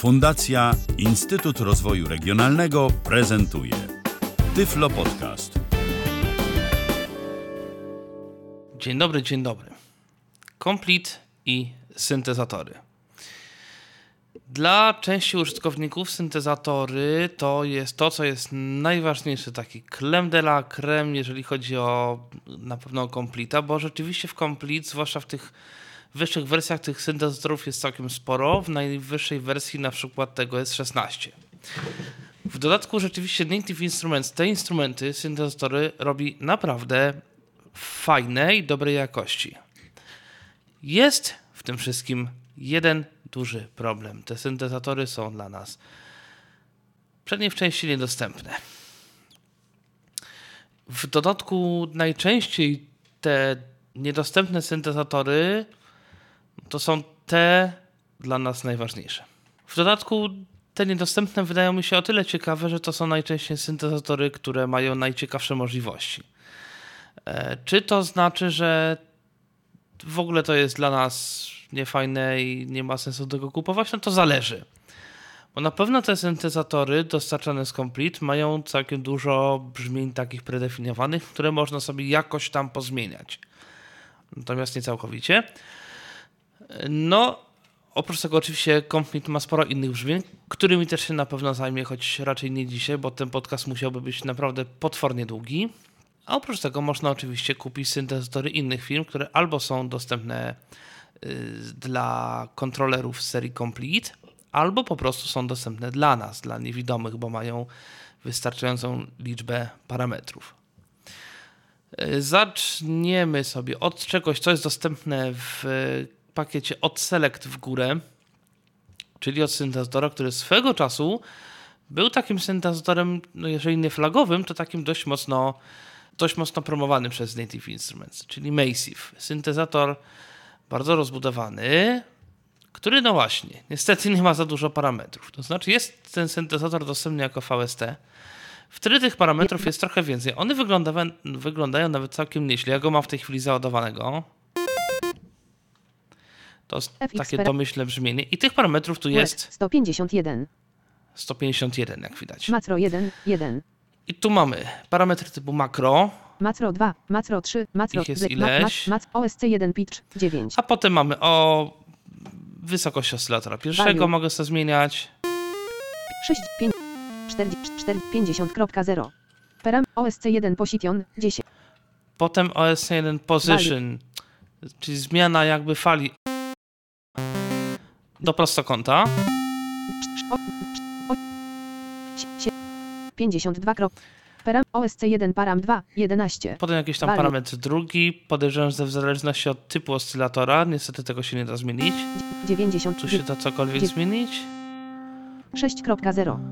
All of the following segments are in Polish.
Fundacja Instytut Rozwoju Regionalnego prezentuje Tyflo Podcast. Dzień dobry, dzień dobry. Complete i syntezatory. Dla części użytkowników syntezatory to jest to, co jest najważniejsze, taki crème de la crème, jeżeli chodzi na pewno o Complete'a, bo rzeczywiście w Complete, zwłaszcza w tych wyższych wersjach tych syntezatorów jest całkiem sporo, w najwyższej wersji na przykład tego jest 16. W dodatku rzeczywiście Native Instruments, te instrumenty, syntezatory robi naprawdę fajne i dobrej jakości. Jest w tym wszystkim jeden duży problem. Te syntezatory są dla nas przynajmniej w części niedostępne. W dodatku najczęściej te niedostępne syntezatory to są te dla nas najważniejsze. W dodatku te niedostępne wydają mi się o tyle ciekawe, że to są najczęściej syntezatory, które mają najciekawsze możliwości. Czy to znaczy, że w ogóle to jest dla nas niefajne i nie ma sensu tego kupować? No to zależy. Bo na pewno te syntezatory dostarczane z Complete mają całkiem dużo brzmień takich predefiniowanych, które można sobie jakoś tam pozmieniać. Natomiast nie całkowicie. No, oprócz tego oczywiście Complete ma sporo innych brzmień, którymi też się na pewno zajmie, choć raczej nie dzisiaj, bo ten podcast musiałby być naprawdę potwornie długi. A oprócz tego można oczywiście kupić syntezatory innych firm, które albo są dostępne dla kontrolerów z serii Complete, albo po prostu są dostępne dla nas, dla niewidomych, bo mają wystarczającą liczbę parametrów. Zaczniemy sobie od czegoś, co jest dostępne w pakiecie od Select w górę, czyli od syntezatora, który swego czasu był takim syntezatorem, no jeżeli nie flagowym, to takim dość mocno promowanym przez Native Instruments, czyli Massive. Syntezator bardzo rozbudowany, który no właśnie, niestety nie ma za dużo parametrów. To znaczy jest ten syntezator dostępny jako VST. Wtedy tych parametrów jest trochę więcej. One wyglądają nawet całkiem nieźle. Ja go mam w tej chwili załadowanego. To jest takie domyślne brzmienie. I tych parametrów tu jest 151. 151, jak widać. Macro 1, 1. I tu mamy parametry typu makro. Macro 2, macro 3, macro Ich jest ileś. OSC 1 pitch 9. A potem mamy o wysokości oscylatora pierwszego. Value. Mogę sobie zmieniać. 6, 5, 4, 50.0. Param OSC 1 position 10. Potem OSC1 position, czyli zmiana jakby fali do prostokąta. 52. Param OSC 1 param 2 11. Potem jakiś tam Value. parametr drugi. Podejrzewam, że w zależności od typu oscylatora. Niestety tego się nie da zmienić. 90. Tu się da cokolwiek zmienić? 6.0.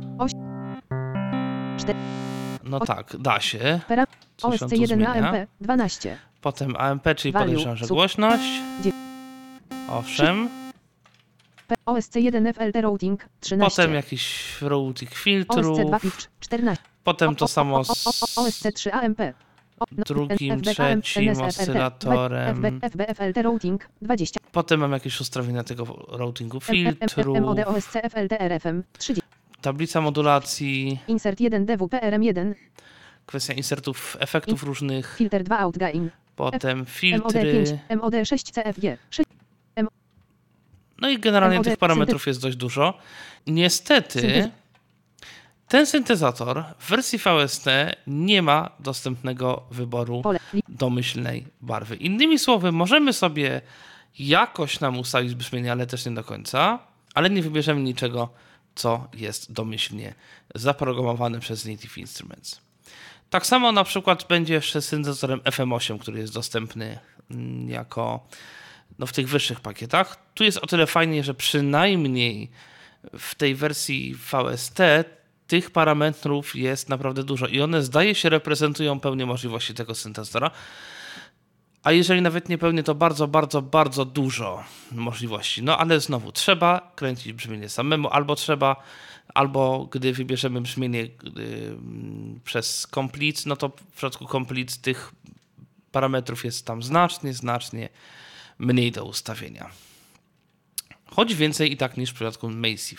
No tak, da się. Param Coś on OSC tu 1 zmienia. AMP 12. Potem AMP, czyli Value. podejrzewam, że głośność. Owszem. OSC 1 FLT routing 13. Potem jakiś routing filtrów. OSC 2 pitch 14. Potem to samo z OSC 3 AMP. drugim, trzecim oscylatorem. FBFLT routing 20. Potem mam jakieś ustawienia tego routingu filtrów. MOD OSC FLT RFM 30. Tablica modulacji. Insert 1 DWPRM 1. Kwestia insertów, efektów różnych. Filter 2 outgain. Potem MOD filtry. 5. MOD 6 CFG 6. No i generalnie MOD tych parametrów jest dość dużo. Niestety ten syntezator w wersji VST nie ma dostępnego wyboru domyślnej barwy. Innymi słowy, możemy sobie jakoś nam ustalić brzmienie, ale też nie do końca, ale nie wybierzemy niczego, co jest domyślnie zaprogramowane przez Native Instruments. Tak samo na przykład będzie jeszcze z syntezatorem FM8, który jest dostępny jako w tych wyższych pakietach. Tu jest o tyle fajnie, że przynajmniej w tej wersji VST tych parametrów jest naprawdę dużo i one zdaje się reprezentują pełnię możliwości tego syntezatora. A jeżeli nawet nie pełnię, to bardzo, bardzo, bardzo dużo możliwości. No ale znowu trzeba kręcić brzmienie samemu, albo gdy wybierzemy brzmienie przez Complete, no to w przypadku Complete tych parametrów jest tam znacznie mniej do ustawienia. Choć więcej i tak niż w przypadku Massive.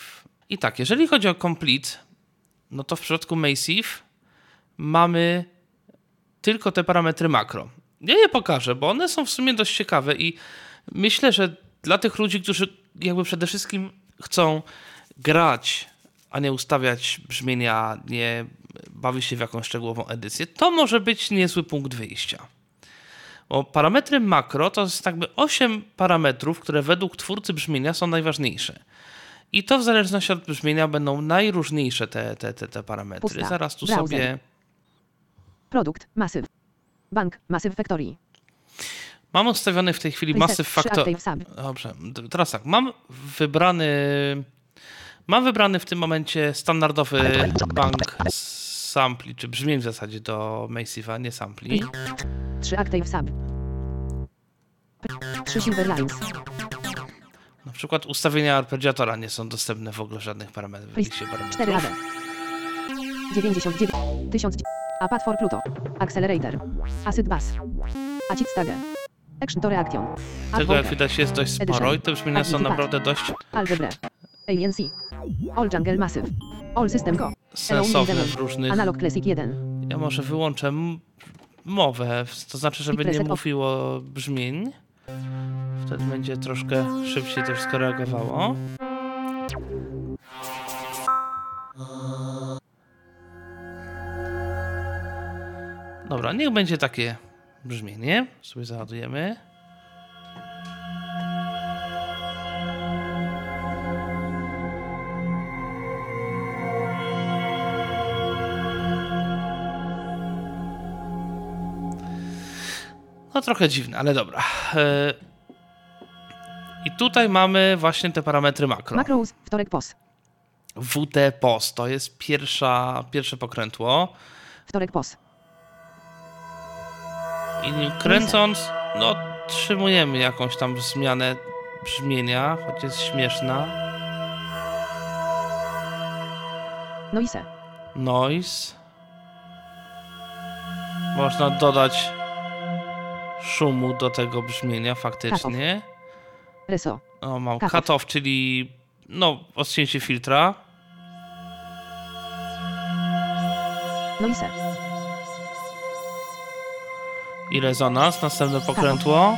I tak, jeżeli chodzi o complete, no to w przypadku Massive mamy tylko te parametry makro. Ja je pokażę, bo one są w sumie dość ciekawe i myślę, że dla tych ludzi, którzy jakby przede wszystkim chcą grać, a nie ustawiać brzmienia, nie bawić się w jakąś szczegółową edycję, to może być niezły punkt wyjścia. Bo parametry makro to jest jakby 8 parametrów, które według twórcy brzmienia są najważniejsze. I to w zależności od brzmienia będą najróżniejsze te parametry. Pusta. Zaraz tu Browser. sobie... Produkt, Massive. Bank, Massive Factory. Mam ustawiony w tej chwili Preset, Massive 3 Factory. Octave Sub. Dobrze, teraz tak, mam wybrany w tym momencie standardowy bank sampli, czy brzmień w zasadzie do Massive'a, nie sampli. 3 Octave Sub. 3 Silverlines. Na przykład ustawienia arpeggiatora nie są dostępne w ogóle w żadnych parametrach. w liście 4 AD. parametrów. 99. 1000. Apat for Pluto. Accelerator. Acid Bass. Acid Stage. Action to Reaction. Tego jak widać jest dość sporo i te brzmienia są naprawdę dość Algebra. ANC. All Jungle Massive. All System Go. sensowne w różnych... Analog Classic 1. Ja może wyłączę mowę, to znaczy, żeby nie Preset mówiło brzmień. Wtedy będzie troszkę szybciej to wszystko reagowało. Dobra, niech będzie takie brzmienie. Sobie załadujemy. No trochę dziwne, ale dobra. I tutaj mamy właśnie te parametry makro. Macros, wtorek POS. WT POS to jest pierwsze pokrętło. Wtorek POS. I nim kręcąc, no otrzymujemy jakąś tam zmianę brzmienia, choć jest śmieszna. Noise. Noise. Można dodać szumu do tego brzmienia faktycznie. Reso. O, mam Cut-off. cut-off, czyli no, odcięcie filtra. Noise. I rezonans, następne pokrętło.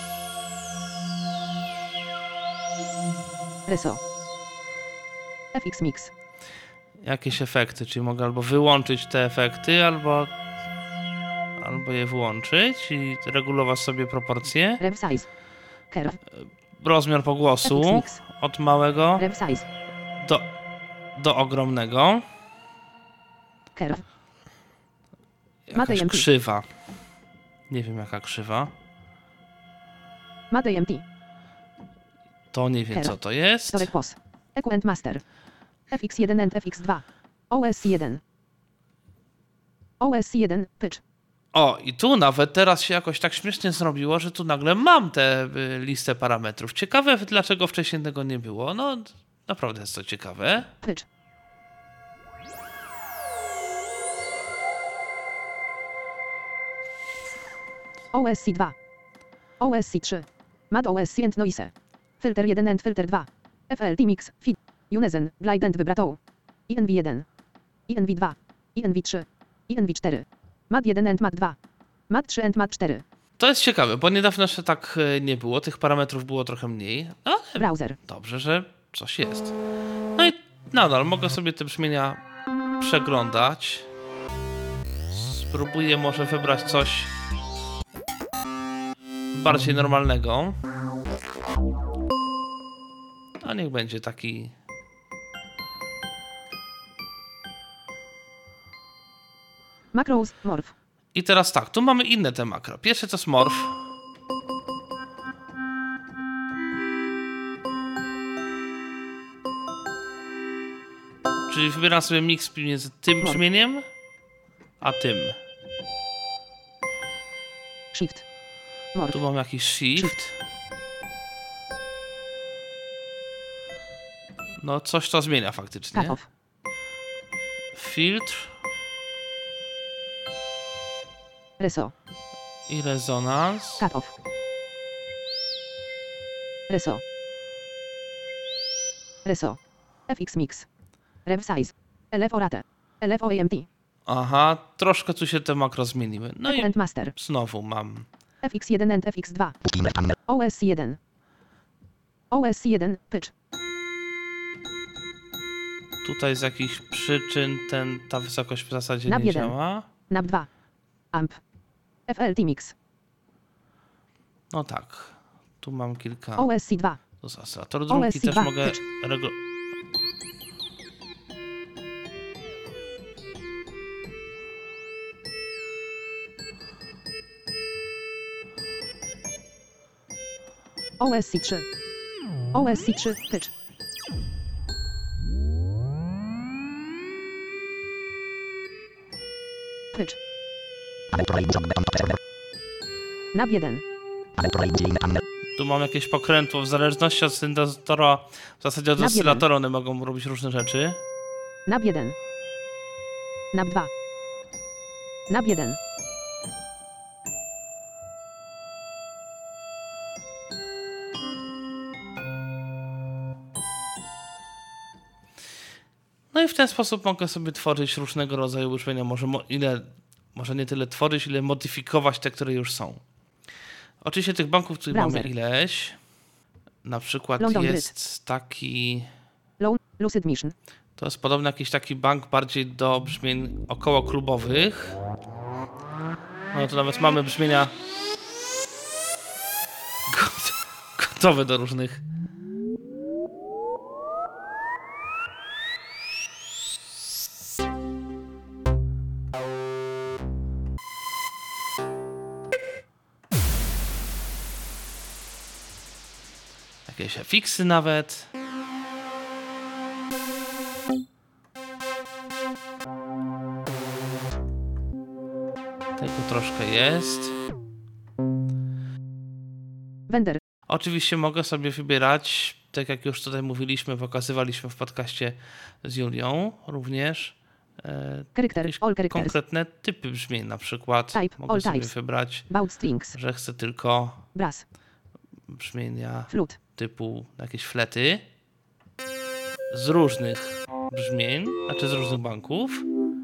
Reso. FX Mix. Jakieś efekty, czyli mogę albo wyłączyć te efekty, albo je włączyć i regulować sobie proporcje. Rev Size. Curve. Rozmiar FX pogłosu Mix. od małego Rev Size. do ogromnego. Curve. Jakaś Mate MP. krzywa. Nie wiem jaka krzywa. Mate MT. To nie wiem co to jest. Wtorek POS. EQ and Master. FX1 and FX2. OSC1. OSC1. Pitch. O, i tu nawet teraz się jakoś tak śmiesznie zrobiło, że tu nagle mam tę listę parametrów. Ciekawe, dlaczego wcześniej tego nie było. No, naprawdę jest to ciekawe. Pitch. OSC2. OSC3. Mad OSC and Noise. Filter 1 and Filter 2. FLT Mix. Feed. Unison. Glide and Vibrato. INV1. INV2. INV3. INV4. Mad 1 and Mad 2. Mad 3 and Mad 4. To jest ciekawe, bo niedawno jeszcze tak nie było. Tych parametrów było trochę mniej. Ale Browser. dobrze, że coś jest. No i nadal mogę sobie te brzmienia przeglądać. Spróbuję może wybrać coś bardziej normalnego. A niech będzie taki... Macros. Morph. I teraz tak, tu mamy inne te makro. Pierwsze to jest morph. Czyli wybieram sobie miks między tym brzmieniem a tym. Shift. Morph. Tu mam jakiś shift. No coś to zmienia faktycznie. Cut off. Filtr Reso. i rezonans. Cut off. Reso. Reso. FX Mix. Rev Size. LFO Rate. LFO AMT. Aha, troszkę tu się te makro zmieniły. No i And Master. znowu mam. FX1 and FX2. OSC1. OSC1 Pitch. Tutaj z jakichś przyczyn ta wysokość w zasadzie NAB nie 1. działa. NAB 2. AMP. FLT Mix. No tak. Tu mam kilka. OSC2. To z oscylator drugi OSC2 też mogę pitch. OSC3. OSC3 Pitch. Pitch. NAB 1. Tu mam jakieś pokrętło, w zależności od syntezatora, w zasadzie od NAB oscylatora one mogą robić różne rzeczy. NAB 1. NAB 2. NAB 1. No i w ten sposób mogę sobie tworzyć różnego rodzaju brzmienia. Może nie tyle tworzyć, ile modyfikować te, które już są. Oczywiście tych banków tutaj Browser. mamy ileś. Na przykład London jest taki... Lucid Mission. To jest podobny jakiś taki bank bardziej do brzmień około klubowych. No to nawet mamy brzmienia gotowe do różnych. Jakieś fiksy nawet. Tego troszkę jest. Vendor. Oczywiście mogę sobie wybierać, tak jak już tutaj mówiliśmy, pokazywaliśmy w podcaście z Julią również, Character. jakieś All characters. konkretne typy brzmień. Na przykład Type, mogę all sobie types. wybrać, Baud strings. że chcę tylko Brass. brzmienia Flute. typu jakieś flety z różnych brzmień, znaczy z różnych banków.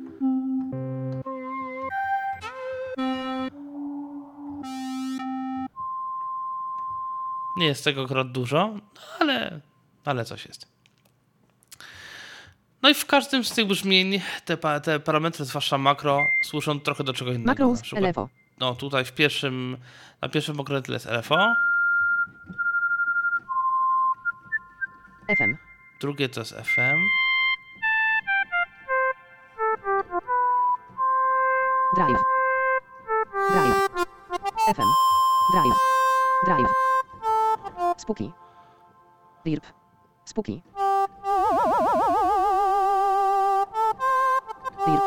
Nie jest tego akurat dużo, ale coś jest. No i w każdym z tych brzmień te parametry, zwłaszcza makro, służą trochę do czego innego. Macros. Na przykład, LFO. no tutaj na pierwszym okrętle jest LFO, FM. drugie to jest FM, Drive. Drive. FM. Drive. Drive. Spooky. Dirp. Spooky. Dirp.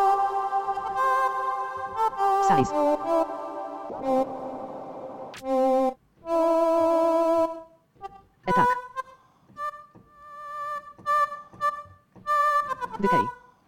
Size. Attack. Decay.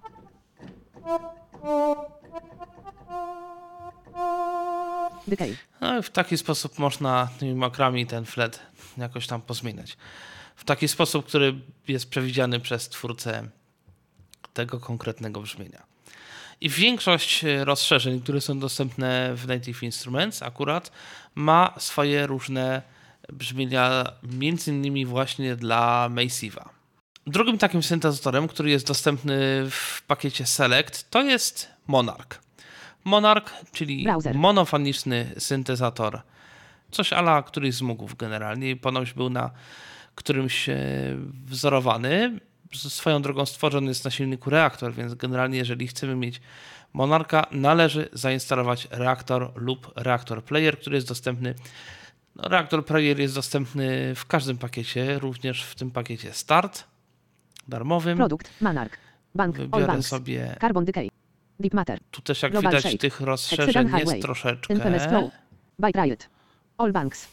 Decay. no i w taki sposób można tymi makrami ten flet jakoś tam pozmieniać. W taki sposób, który jest przewidziany przez twórcę tego konkretnego brzmienia. I większość rozszerzeń, które są dostępne w Native Instruments akurat ma swoje różne brzmienia, między innymi właśnie dla Massive'a. Drugim takim syntezatorem, który jest dostępny w pakiecie Select, to jest Monarch. Monarch, czyli Browser. monofoniczny syntezator. Coś ala któryś z Moogów generalnie. Ponoć był na którymś wzorowany. Swoją drogą stworzony jest na silniku Reaktor, więc generalnie jeżeli chcemy mieć Monarcha, należy zainstalować Reaktor lub Reaktor Player, który jest dostępny. No, Reaktor Player jest dostępny w każdym pakiecie, również w tym pakiecie Start, darmowym. Produkt. Monarch. Bank. All Wybiorę banks. sobie, Carbon decay. Deep matter. tu też jak Global widać shape. tych Exceedent rozszerzeń jest highway. troszeczkę. Infamous flow. Byte riot. All banks.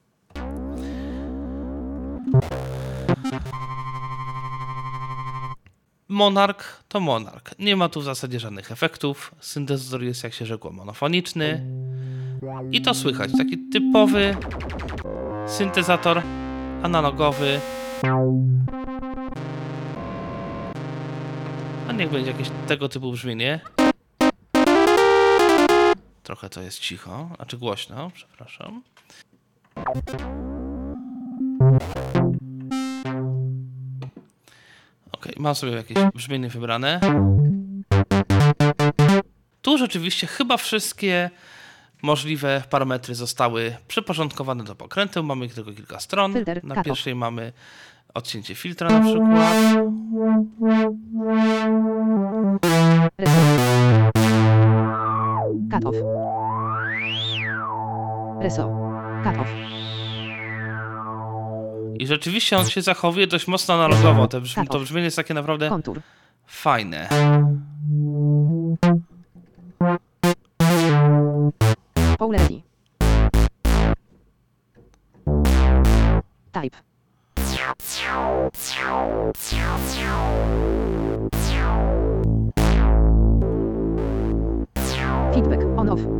Monarch to Monarch. Nie ma tu w zasadzie żadnych efektów. Syntezator jest, jak się rzekło, monofoniczny. I to słychać. Taki typowy syntezator analogowy. A niech będzie jakieś tego typu brzmienie. Trochę to jest cicho, a czy głośno, przepraszam. Ok, mam sobie jakieś brzmienie wybrane. Tu rzeczywiście chyba wszystkie możliwe parametry zostały przyporządkowane do pokręteł. Mamy tylko kilka stron. Filter, Na cut-off. pierwszej mamy odcięcie filtra na przykład. Reso. Cut off. Reso. Cut off. I rzeczywiście on się zachowuje dość mocno analogowo. Cut To off. brzmienie jest takie naprawdę Kontur. fajne. Polarity. Type. Feedback on off.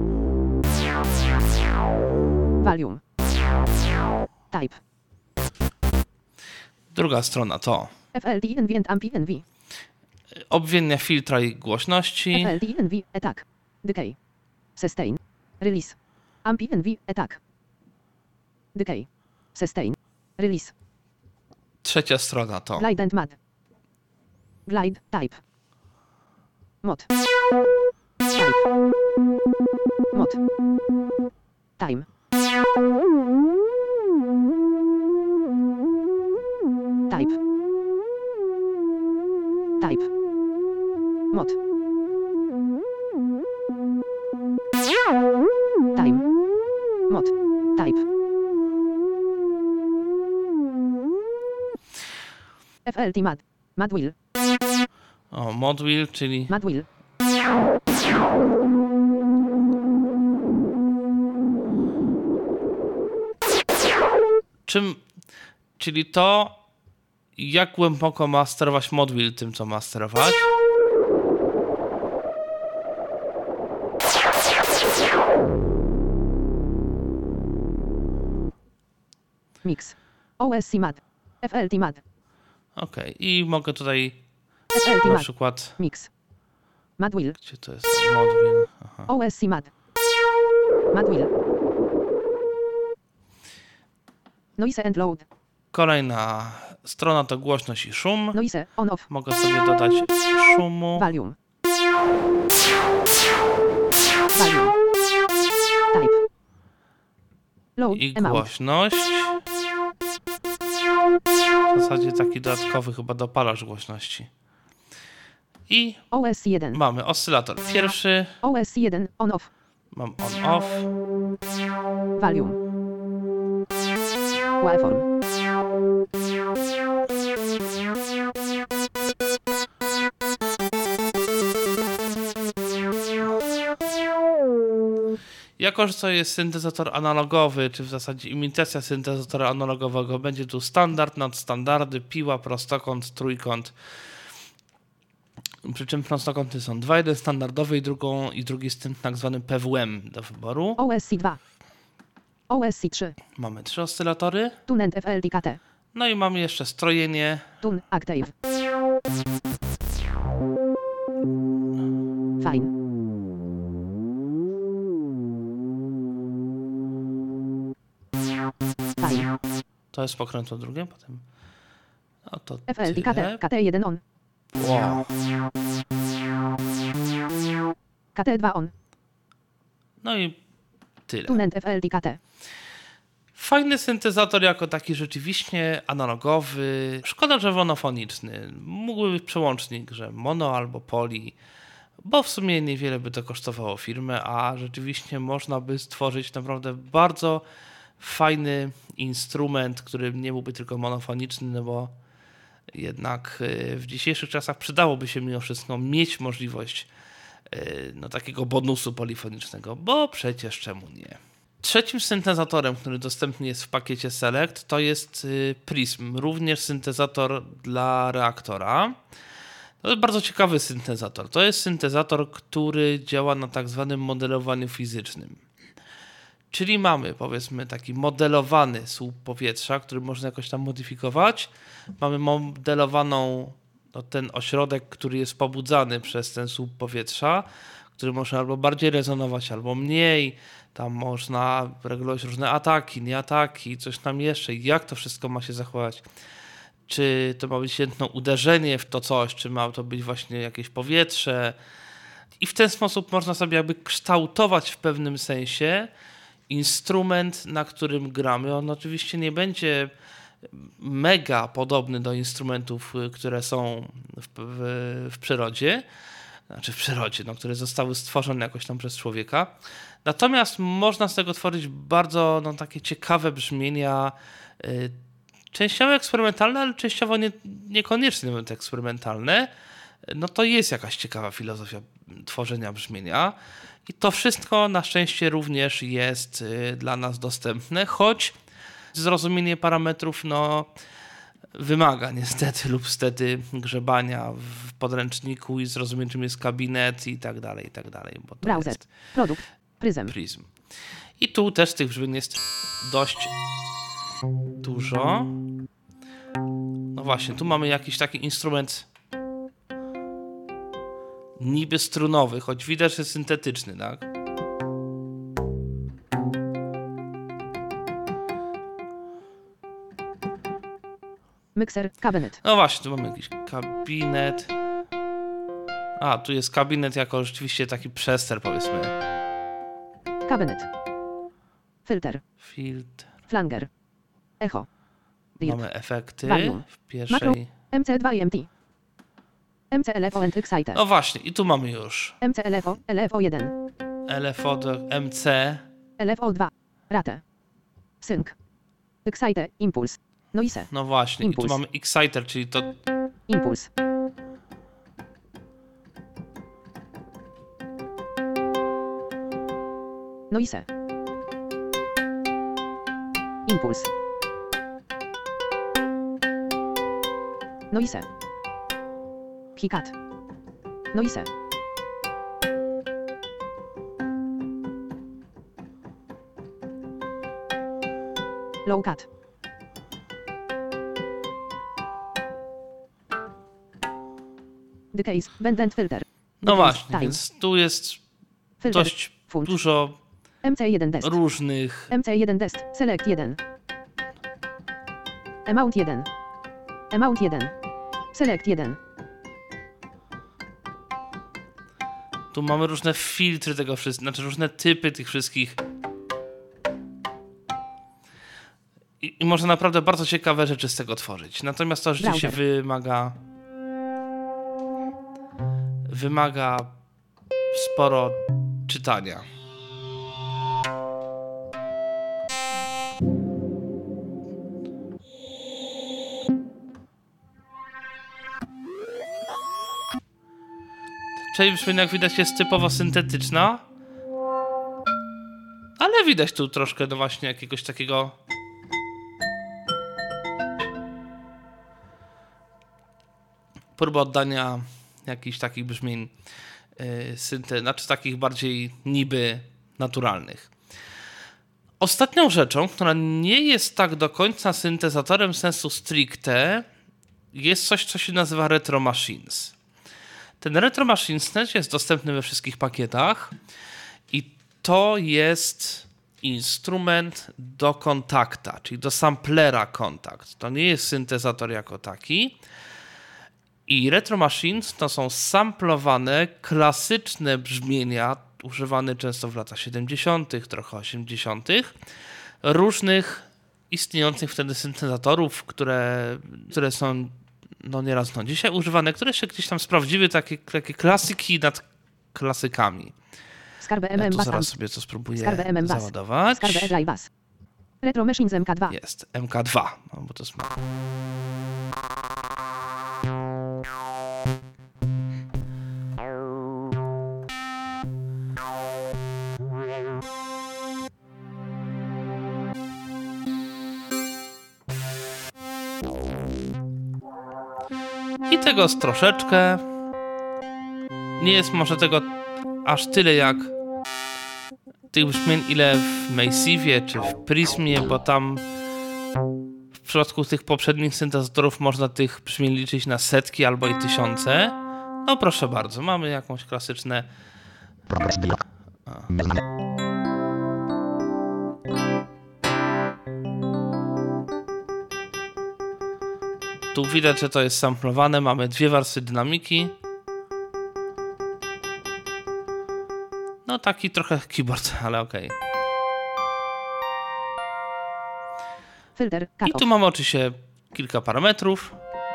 Volume. Type. Druga strona to FLT NV and AMP NV. obwienia filtra i głośności. FLT NV attack. Decay. Sustain. Release. AMP NV attack. Decay. Sustain. Release. Trzecia strona to Glide and mud. Glide type. Mod. Type. Mod. Time. Type. Type. Mod. Time. Mod. Type. FLT mud. Mud wheel. mod wheel, czyli Mud wheel. czyli to, jak głęboko ma sterować mod wheel tym, co ma sterować. Mix. OSC mud. FLT mud. Ok, i mogę tutaj FLT na mud. przykład, Mix. Mud wheel. gdzie to jest mod wheel? Aha. OSC mud. Mud wheel. Noise and load. Kolejna strona to głośność i szum. Noise on off. Mogę sobie dodać szumu. Volume. Volume. Type. Load I amount. głośność. W zasadzie taki dodatkowy chyba dopalacz głośności. I OSC 1. mamy oscylator pierwszy, OSC 1 on off. mam on-off, Volume. Waveform. jako że to jest syntezator analogowy, czy w zasadzie imitacja syntezatora analogowego, będzie tu standard, nadstandardy, piła, prostokąt, trójkąt. Przy czym prostokąty są dwa, jeden standardowy i drugi z tym tak zwanym PWM do wyboru. OSC 2. OSC 3. Mamy 3 oscylatory. Tune and FLT KT. No i mamy jeszcze strojenie. Tune active. Fine. Fine. To jest pokrętło drugie, potem. No to FLT KT. tyle. KT1 on. Wow. KT2 on. No i tyle. Tune and FLT KT. Fajny syntezator jako taki rzeczywiście analogowy. Szkoda, że monofoniczny. Mógłby być przełącznik, że mono albo poli, bo w sumie niewiele by to kosztowało firmę, a rzeczywiście można by stworzyć naprawdę bardzo fajny instrument, który nie byłby tylko monofoniczny, no bo jednak w dzisiejszych czasach przydałoby się mimo wszystko mieć możliwość takiego bonusu polifonicznego, bo przecież czemu nie. Trzecim syntezatorem, który dostępny jest w pakiecie Select, to jest Prism, również syntezator dla reaktora. To jest bardzo ciekawy syntezator. To jest syntezator, który działa na tak zwanym modelowaniu fizycznym. Czyli mamy, powiedzmy, taki modelowany słup powietrza, który można jakoś tam modyfikować. Mamy modelowaną ten ośrodek, który jest pobudzany przez ten słup powietrza, który może albo bardziej rezonować, albo mniej. Tam można regulować różne ataki, nie ataki, coś tam jeszcze. Jak to wszystko ma się zachować? Czy to ma być jedno uderzenie w to coś, czy ma to być właśnie jakieś powietrze? I w ten sposób można sobie jakby kształtować w pewnym sensie instrument, na którym gramy. On oczywiście nie będzie mega podobny do instrumentów, które są w przyrodzie, które zostały stworzone jakoś tam przez człowieka. Natomiast można z tego tworzyć bardzo takie ciekawe brzmienia, częściowo eksperymentalne, ale częściowo niekoniecznie nawet eksperymentalne. No to jest jakaś ciekawa filozofia tworzenia brzmienia. I to wszystko na szczęście również jest dla nas dostępne, choć zrozumienie parametrów wymaga niestety lub stety grzebania w podręczniku i zrozumieć, czym jest kabinet i tak dalej, bo to Browser, jest produkt, Prism. I tu też tych brzmień jest dość dużo. No właśnie, tu mamy jakiś taki instrument niby strunowy, choć widać, że syntetyczny, tak? Mixer, kabinet. No właśnie, tu mamy jakiś kabinet. A, tu jest kabinet jako rzeczywiście taki przester, powiedzmy. Kabinet. Filter. Flanger. Echo. Mamy efekty Volume. w pierwszej. MC2 i MT. MCLFO and Exciter. No właśnie, i tu mamy już MCLFO, LFO1. LFO do MC. LFO2. Rate. Sync. Excite, impuls. Noise. No właśnie, Impuls. i tu mamy Exciter, czyli to Impuls. Noise. Impuls. Noise. Hi-cut. Noise. Low cut. Decays, bend and filter. No Decays, właśnie, time. więc tu jest Filter, dość font. dużo MC1 dest. różnych. MC1 dest. Select 1. Amount 1. Amount 1. Select 1. Tu mamy różne filtry tego wszystkiego, znaczy różne typy tych wszystkich. I można naprawdę bardzo ciekawe rzeczy z tego tworzyć. Natomiast to rzeczywiście wymaga sporo czytania. Część brzmienia, jak widać, jest typowo syntetyczna, ale widać tu troszkę właśnie jakiegoś takiego próby oddania jakichś takich brzmień znaczy takich bardziej niby naturalnych. Ostatnią rzeczą, która nie jest tak do końca syntezatorem sensu stricte, jest coś, co się nazywa Retro Machines. Ten Retro Machines też jest dostępny we wszystkich pakietach i to jest instrument do kontakta, czyli do samplera kontakt. To nie jest syntezator jako taki. I Retro Machines to są samplowane, klasyczne brzmienia, używane często w latach 70., trochę 80., różnych istniejących wtedy syntezatorów, które są nieraz dzisiaj używane, które się gdzieś tam sprawdziły, takie klasyki nad klasykami. Ja tu zaraz sobie to spróbuję załadować. Skarbe Live Bass. Retro Machines MK2. Jest, MK2, no bo to jest... I tego jest troszeczkę. Nie jest może tego aż tyle jak tych brzmień, ile w Massive czy w Prismie, bo tam przypadku tych poprzednich syntezatorów można tych brzmień liczyć na setki albo i tysiące. No proszę bardzo, mamy jakąś klasyczne... Tu widać, że to jest samplowane. Mamy 2 warstwy dynamiki. No taki trochę keyboard, ale okej. Filter, I cut-off. tu mamy oczywiście kilka parametrów.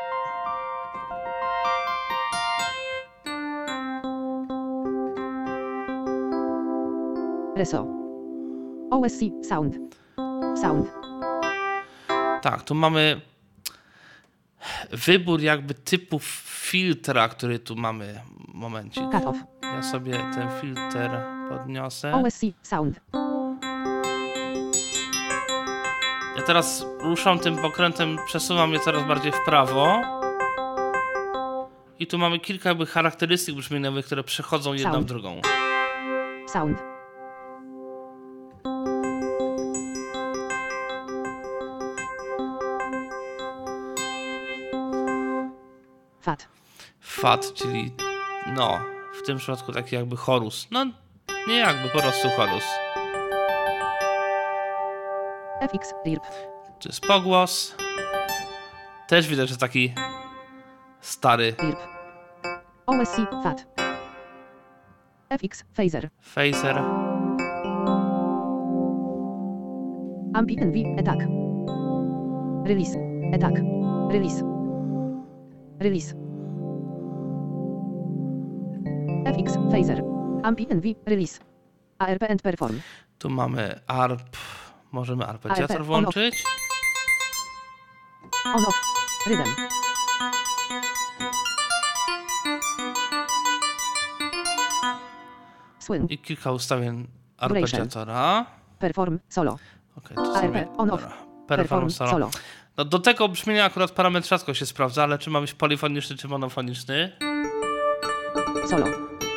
Reso. OSC, sound. Sound. Tak, tu mamy wybór jakby typu filtra, który tu mamy. Momencik. Cut-off. Ja sobie ten filtr podniosę. OSC, sound. Ja teraz ruszam tym pokrętem, przesuwam je coraz bardziej w prawo. I tu mamy kilka jakby charakterystyk brzmieniowych, które przechodzą jedna w Sound. drugą. Sound. Fat. Fat, czyli no, w tym przypadku taki jakby chorus. No, nie jakby, po prostu chorus. FX, RIRP. To jest pogłos. Też widać, że taki stary RIRP. OSC, fat. FX, phaser. phaser. Ampi NV, attack. Release. Attack. Release. Release. FX, phaser. Ampi NV, release. ARP and perform. Tu mamy ARP. Możemy arpeggiator ARP, włączyć. On off. Rhythm. Swing. I kilka ustawień arpeggiatora. Perform, solo. Okej, to ARP, sobie... on off. Dobra. Perform, solo. No do tego brzmienia akurat parametr rzadko się sprawdza, ale czy ma być polifoniczny, czy monofoniczny? Solo.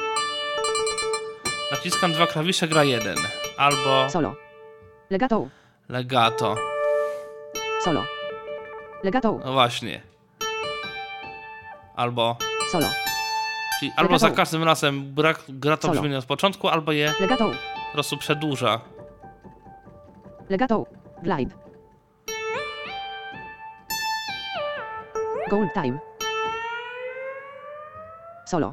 Naciskam 2 klawisze, gra 1. Albo Solo. Legato. legato. Solo. Legato. No właśnie. Albo... Solo. Czyli albo za Legato. każdym razem gra to Solo. brzmienie od początku, albo je Legato. po prostu przedłuża. Legato. Glide. Gold time. Solo.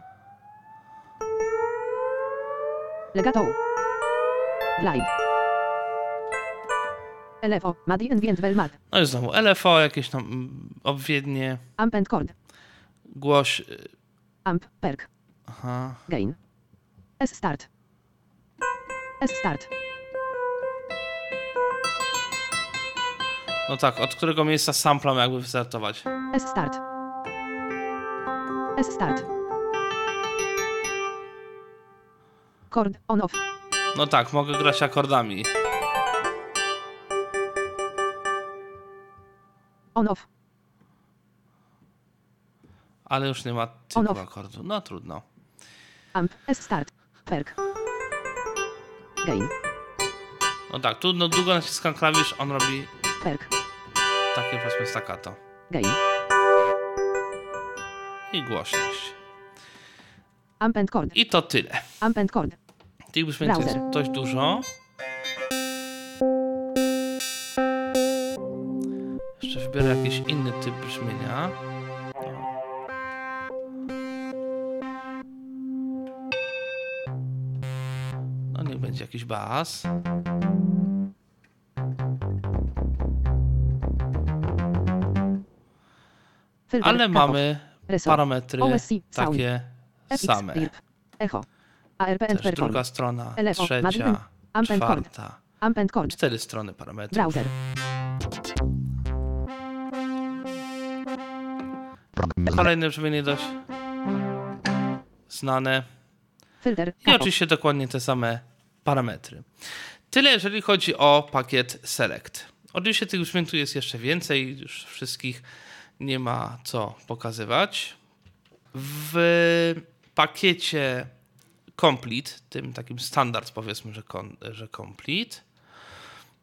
Legato. Glide. LFO. Madi and Velmat. No i znowu LFO, jakieś tam obwiednie, Amp and chord. głoś... Amp. Perk. Aha. Gain. S start. S start. No tak, od którego miejsca sampla jakby wystartować? S start. S start. Chord on off. No tak, mogę grać akordami. On off. Ale już nie ma On typu off. akordu. No trudno. Amp. S start. Perk. Gain. No tak, tu no, długo naciskam klawisz, on robi Perk. takie powiedzmy staccato. Gain. I głośność. Amp and chord. I to tyle. Amp and chord. Tych brzmień to jest Browser. dość dużo. Jeszcze wybiorę jakiś inny typ brzmienia. No niech będzie jakiś bas. Filter. Ale cut-off. mamy Reso. parametry OSC, sound. takie FX. same. RIRP. Echo. ARP and Też perform. druga strona, LFO, trzecia, Madden, Amp and chord. czwarta. Amp and chord. 4 strony parametrów. Browser. Kolejne brzmienie dość znane. Filter. I cut-off. oczywiście dokładnie te same parametry. Tyle jeżeli chodzi o pakiet Select. Oczywiście tych brzmień tu jest jeszcze więcej, już wszystkich nie ma co pokazywać. W pakiecie Complete, tym takim standard powiedzmy, że Complete,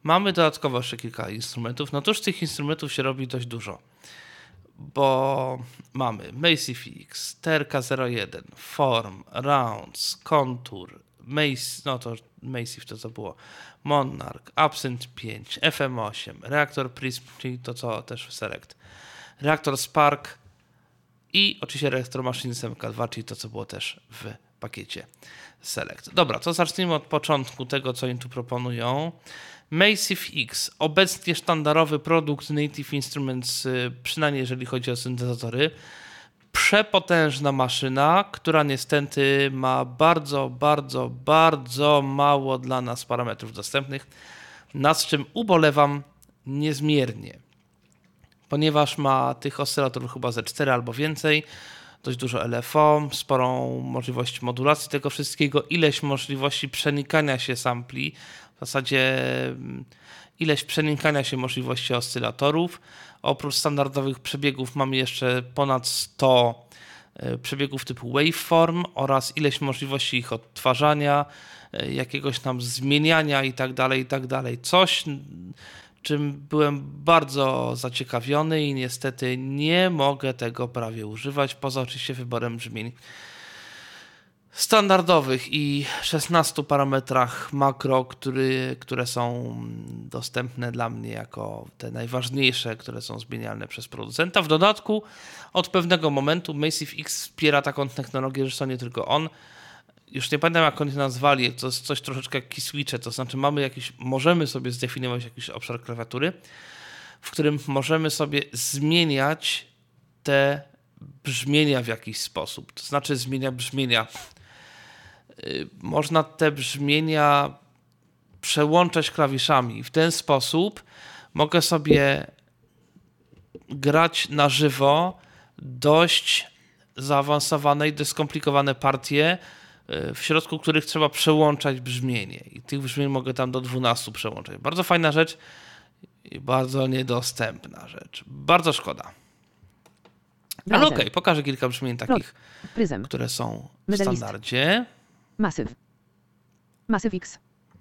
Mamy dodatkowo jeszcze kilka instrumentów. No to już tych instrumentów się robi dość dużo, bo mamy Macefix, TRK01, Form, Rounds, Contour, Mace to co było, Monarch, Absent 5, FM8, Reaktor Prism, czyli to co też w Select, Reaktor Spark i oczywiście Reaktor Machine MK2, czyli to co było też w pakiecie Select. Dobra, to zacznijmy od początku tego, co im tu proponują. Macefix, obecnie sztandarowy produkt Native Instruments, przynajmniej jeżeli chodzi o syntezatory. Przepotężna maszyna, która niestety ma bardzo mało dla nas parametrów dostępnych, nad czym ubolewam niezmiernie, ponieważ ma tych oscylatorów chyba ze 4 albo więcej, dość dużo LFO, sporą możliwość modulacji tego wszystkiego, ileś możliwości przenikania się sampli, w zasadzie ileś przenikania się możliwości oscylatorów. Oprócz standardowych przebiegów mamy jeszcze ponad 100 przebiegów typu waveform oraz ileś możliwości ich odtwarzania, jakiegoś tam zmieniania i tak dalej. Coś, czym byłem bardzo zaciekawiony i niestety nie mogę tego prawie używać, poza oczywiście wyborem brzmień standardowych i 16 parametrach makro, które są dostępne dla mnie jako te najważniejsze, które są zmienialne przez producenta. W dodatku od pewnego momentu Macefix wspiera taką technologię, że to nie tylko on. Już nie pamiętam, jak oni to nazwali, to jest coś troszeczkę jak key switche, to znaczy możemy sobie zdefiniować jakiś obszar klawiatury, w którym możemy sobie zmieniać te brzmienia w jakiś sposób. To znaczy zmienia brzmienia. Można te brzmienia przełączać klawiszami. W ten sposób mogę sobie grać na żywo dość zaawansowane i dość skomplikowane partie, w środku których trzeba przełączać brzmienie. I tych brzmień mogę tam do 12 przełączać. Bardzo fajna rzecz i bardzo niedostępna rzecz. Bardzo szkoda. Ale okej, pokażę kilka brzmień takich, Prism, które są w standardzie. Massive X.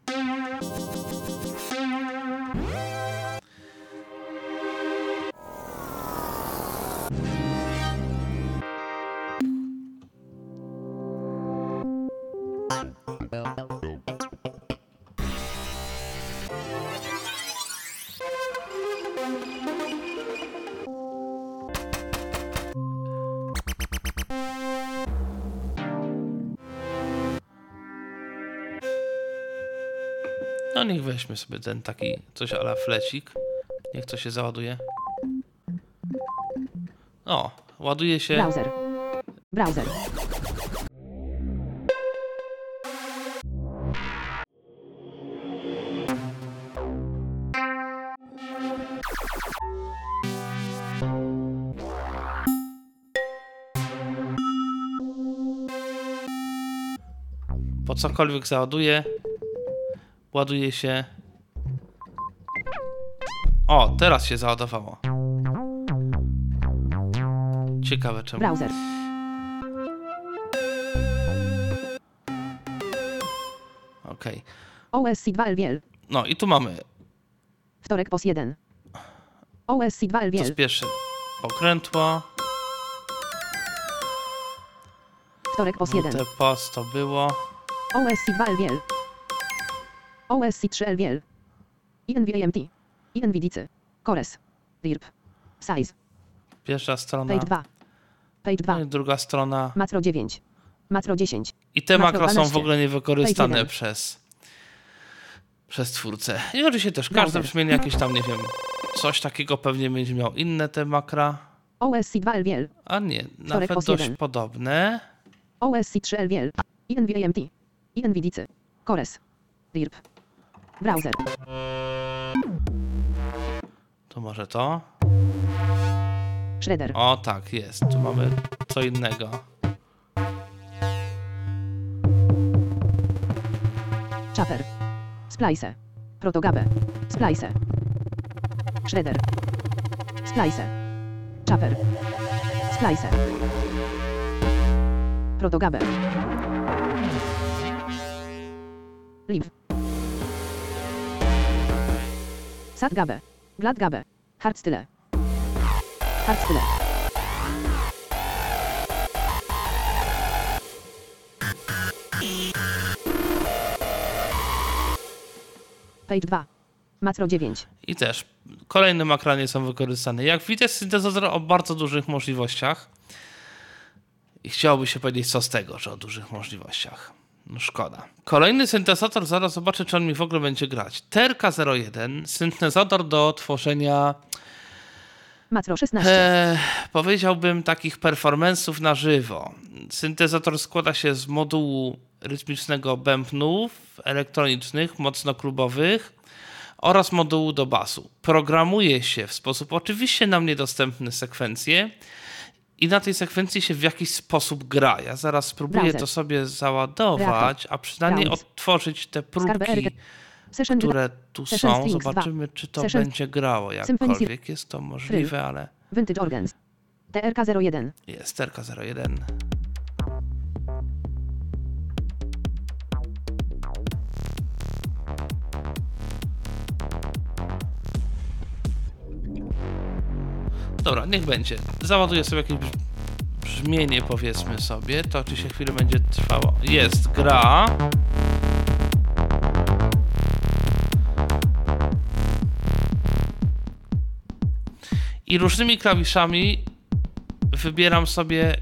No niech weźmy sobie ten taki coś a la flecik. Niech to się załaduje. O, ładuje się. Browser. Po cokolwiek załaduje, ładuje się. O, teraz się załadowało. Ciekawe czemu. Browser. Okej. OSC2 LVL. No i tu mamy. Wtorek POS 1. OSC2 To LVL. jest pierwsze pokrętło. Wtorek POS 1. Te POS to było. OSC2 LVL. OSC3 LVL. INVAMT. INVDC. Cores. DIRP. Size. Pierwsza strona. Page 2. Page 2. No i druga strona. Macro 9. Macro 10. I te Makro makro są 12. w ogóle niewykorzystane Page 1. przez twórcę. I oczywiście też każde Browser. brzmienie jakieś tam, nie wiem, coś takiego pewnie będzie miał inne te makra. OSC2 LVL. A nie, Wtorek nawet POS dość 1. podobne. OSC3 LVL. INVAMT. INVDC. Cores. DIRP. Browser. To może to? Shredder. O tak, jest. Tu mamy co innego. Chopper. Splice. Protogabe. Splice. Shredder. Splice. Chopper. Splice. Protogabe. Sad Gabe. Glad Gabe. Hardstyle. Hardstyle. Page 2. Macro 9. I też kolejne makra nie są wykorzystane. Jak widać, syntezator o bardzo dużych możliwościach. I chciałoby się powiedzieć, co z tego, że o dużych możliwościach. No szkoda. Kolejny syntezator, zaraz zobaczę, czy on mi w ogóle będzie grać. TRK-01, syntezator do tworzenia Macro 16. powiedziałbym takich performance'ów na żywo. Syntezator składa się z modułu rytmicznego bębnów elektronicznych, mocno klubowych oraz modułu do basu. Programuje się w sposób oczywiście nam niedostępny sekwencje i na tej sekwencji się w jakiś sposób gra. Ja zaraz spróbuję Browser. to sobie załadować, a przynajmniej Browse. odtworzyć te próbki, Session które tu Session są. Strings Zobaczymy, czy to Session będzie grało jakkolwiek. Jest to możliwe, ale Vintage Organs. TRK-01. jest TRK-01. Dobra, niech będzie. Załaduję sobie jakieś brzmienie, powiedzmy sobie. To czy się chwilę będzie trwało. Jest, gra. I różnymi klawiszami wybieram sobie,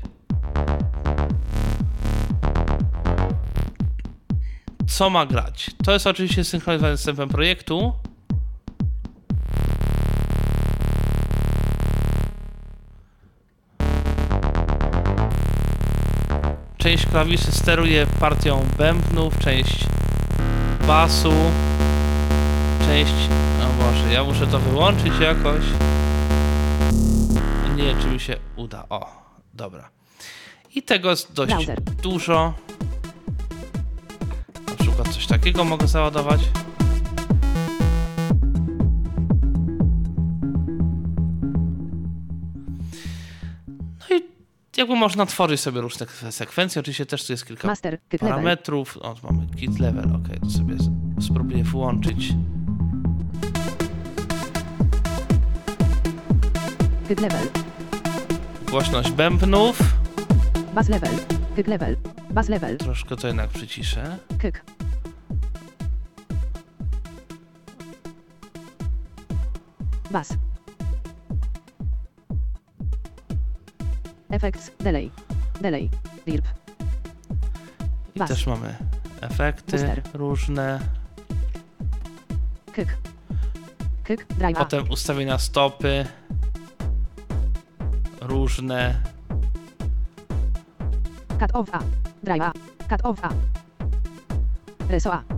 co ma grać. To jest oczywiście synchronizowane z tempem projektu. Część klawiszy steruje partią bębnów, część basu, część... No może, ja muszę to wyłączyć jakoś. Nie wiem, czy mi się uda. O, dobra. I tego jest dość Browser. dużo. Na przykład coś takiego mogę załadować. No i jakby można tworzyć sobie różne sekwencje. Oczywiście też tu jest kilka Master. Kick level. parametrów. O, tu mamy kit level. Ok, to sobie spróbuję włączyć. Kick level. Głośność bębnów. Bass level. Kick level. Bass level. Troszkę to jednak przyciszę. Kick. Bass. Effects. Delay. Delay. Dirp. I Bas. też mamy efekty Booster. różne. Kick. Kick. Drive. A. Potem ustawienia stopy. Różne. Cut off A. Drive A. Cut off A. Reso A.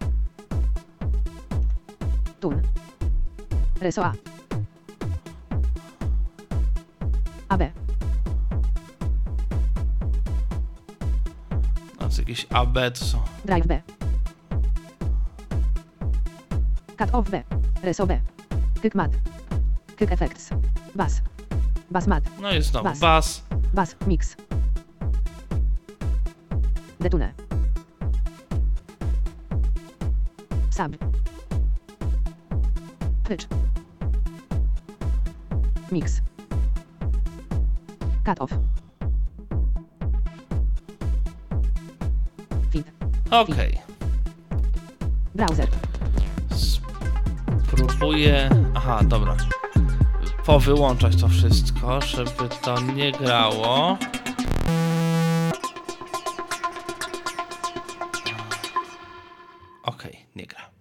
Tune. Reso A. AB. No, to jakieś AB to są. Drive B. Cut off B. Reso B. Kick mat. Kick effects. Bass. Bass mat. No i znowu Bas. bas. Bass mix. Detune. Sub. Pitch. Mix. Cut off. Feed. Okej. Browser. Spróbuję. Aha, dobra. Powyłączać to wszystko, żeby to nie grało. Okej, nie gra.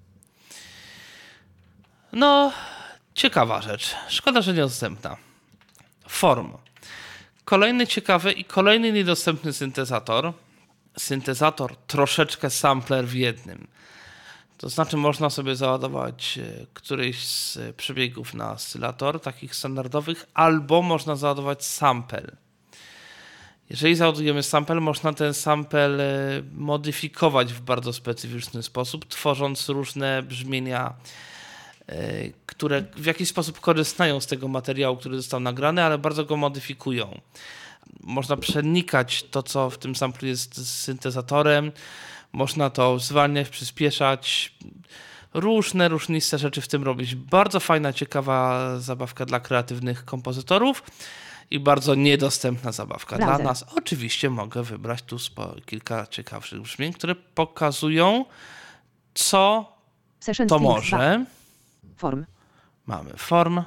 No, ciekawa rzecz. Szkoda, że niedostępna. Form. Kolejny ciekawy i kolejny niedostępny syntezator. Syntezator, troszeczkę sampler w jednym. To znaczy można sobie załadować któryś z przebiegów na oscylator, takich standardowych, albo można załadować sample. Jeżeli załadujemy sample, można ten sample modyfikować w bardzo specyficzny sposób, tworząc różne brzmienia, które w jakiś sposób korzystają z tego materiału, który został nagrany, ale bardzo go modyfikują. Można przenikać to, co w tym samplu jest z syntezatorem, można to zwalniać, przyspieszać. różne, różniste rzeczy w tym robić. Bardzo fajna, ciekawa zabawka dla kreatywnych kompozytorów i bardzo niedostępna zabawka dla nas. Oczywiście mogę wybrać tu kilka ciekawszych brzmień, które pokazują, co to może. Form. Mamy form.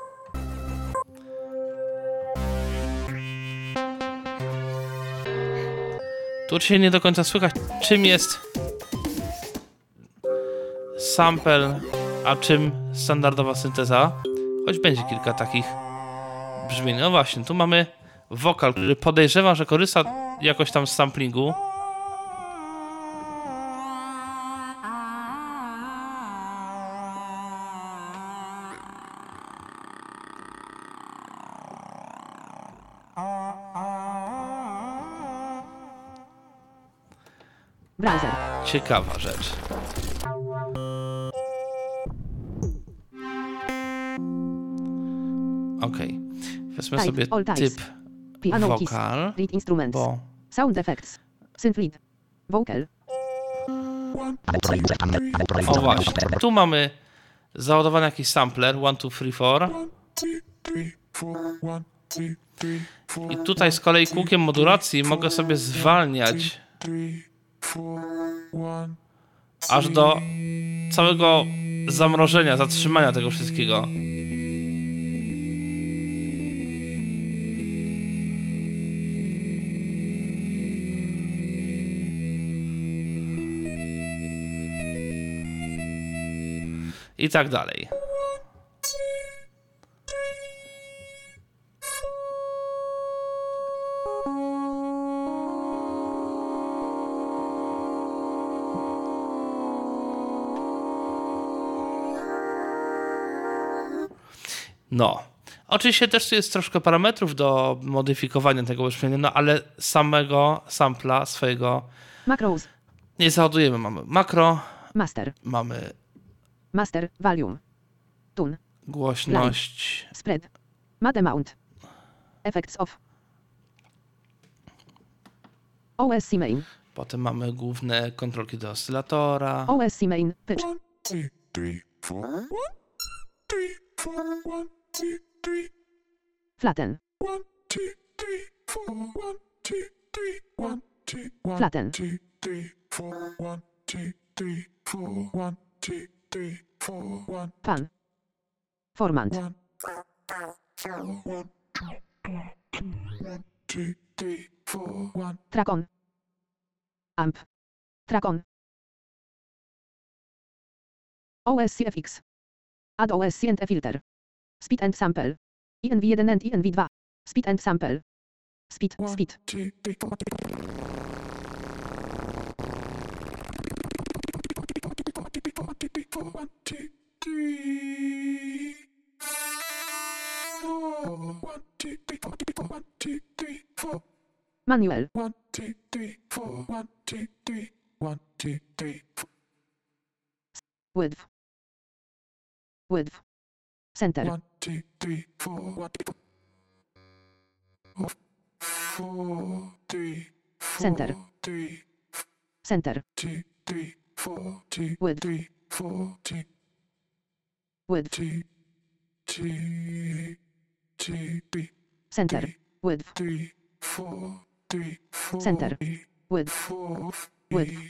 Tu się nie do końca słychać, czym jest sample, a czym standardowa synteza. Choć będzie kilka takich brzmień. No właśnie, tu mamy wokal, który podejrzewam, że korzysta jakoś tam z samplingu. Browser. Ciekawa rzecz. Okej. Wezmę sobie typ wokal, Lead instruments. bo Sound effects. Synth lead. Vocal. o właśnie, tu mamy załadowany jakiś sampler 1, 2, 3, 4 i tutaj z kolei kółkiem modulacji mogę sobie zwalniać aż do całego zamrożenia, zatrzymania tego wszystkiego. I tak dalej. No. Oczywiście też tu jest troszkę parametrów do modyfikowania tego brzmienia, no ale samego sampla swojego Macros. nie załadujemy. Mamy makro, Master. mamy Master. Volume. Tune. głośność, Spread. Mad amount. Effects of. OSC main. potem mamy główne kontrolki do oscylatora. OSC main. Pitch. 1, 2, 3, 4. 1, 2, 3, 4. 1, 2, 3. Flatten. 1, 2, 3, 4. 1, 2, 3, 1, 2, 1, Flatten. 2, 3, 4. 1, 2, 3, 4. 1, 2, 3, 4. 1, Fan. Formant. 1, 1, 2, 3, 4. 1. Track on. Amp. Track on. OSC FX. Add OSC and a filter. Speed and sample. INV1 and INV2. Speed and sample. Speed. 1, Speed. 2, 3, 4. 1, 2, 3. 1, 2, 3, 4. 1, 2, 3, 4. Manual. 1, 2, 3, 4. 1, 2, 3. 1, 2, 3, 4. Width. Width. Center. 1, 2, 3, 4. 1, 4, 3, 4. Center. 3, Center. 2, 3, 4. 2, Width. 3, 4. 2, Width. 2, 3, 3, Center. Width. 3, 4, 3, 4. Center. Width. 4. Width.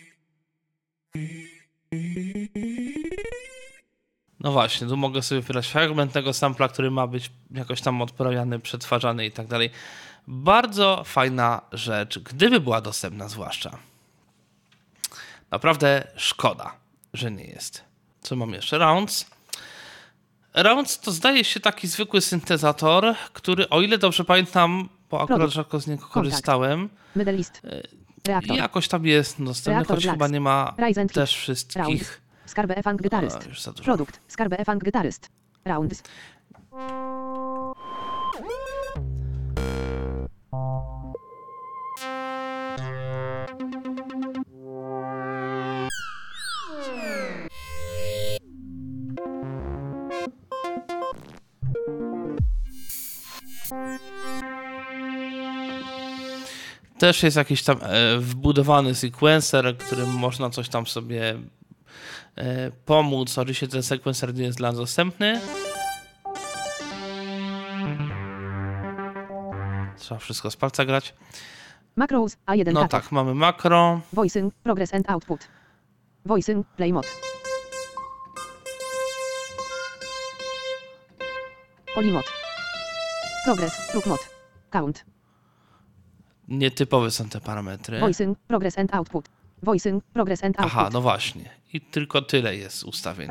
No właśnie, tu mogę sobie wybrać fragment tego sampla, który ma być jakoś tam odprawiany, przetwarzany i tak dalej. Bardzo fajna rzecz, gdyby była dostępna zwłaszcza. Naprawdę szkoda, że nie jest. Co mam jeszcze? Rounds. Rounds to zdaje się taki zwykły syntezator, który, o ile dobrze pamiętam, bo akurat Produkt. rzadko z niego Kontakt. korzystałem, Middle East. Reaktor. jakoś tam jest dostępny, Reaktor choć Blacks. chyba nie ma Rise and też Round. wszystkich. Skarbe Efang Gitarist. Już za dużo. Produkt. Skarbe Efang Gitarist. Rounds. Też jest jakiś tam wbudowany sequencer, którym można coś tam sobie pomóc, oczywiście ten sekwencer nie jest dla nas dostępny. Trzeba wszystko z palca grać. Macros, A1 No cutoff. tak, mamy makro. Voicing, progress and output. Voicing, play mode. Polymod. Progress, rook mode. Count. Nietypowe są te parametry. Voicing, progress and output. Voicing, progress and output. Aha, no właśnie. I tylko tyle jest ustawień.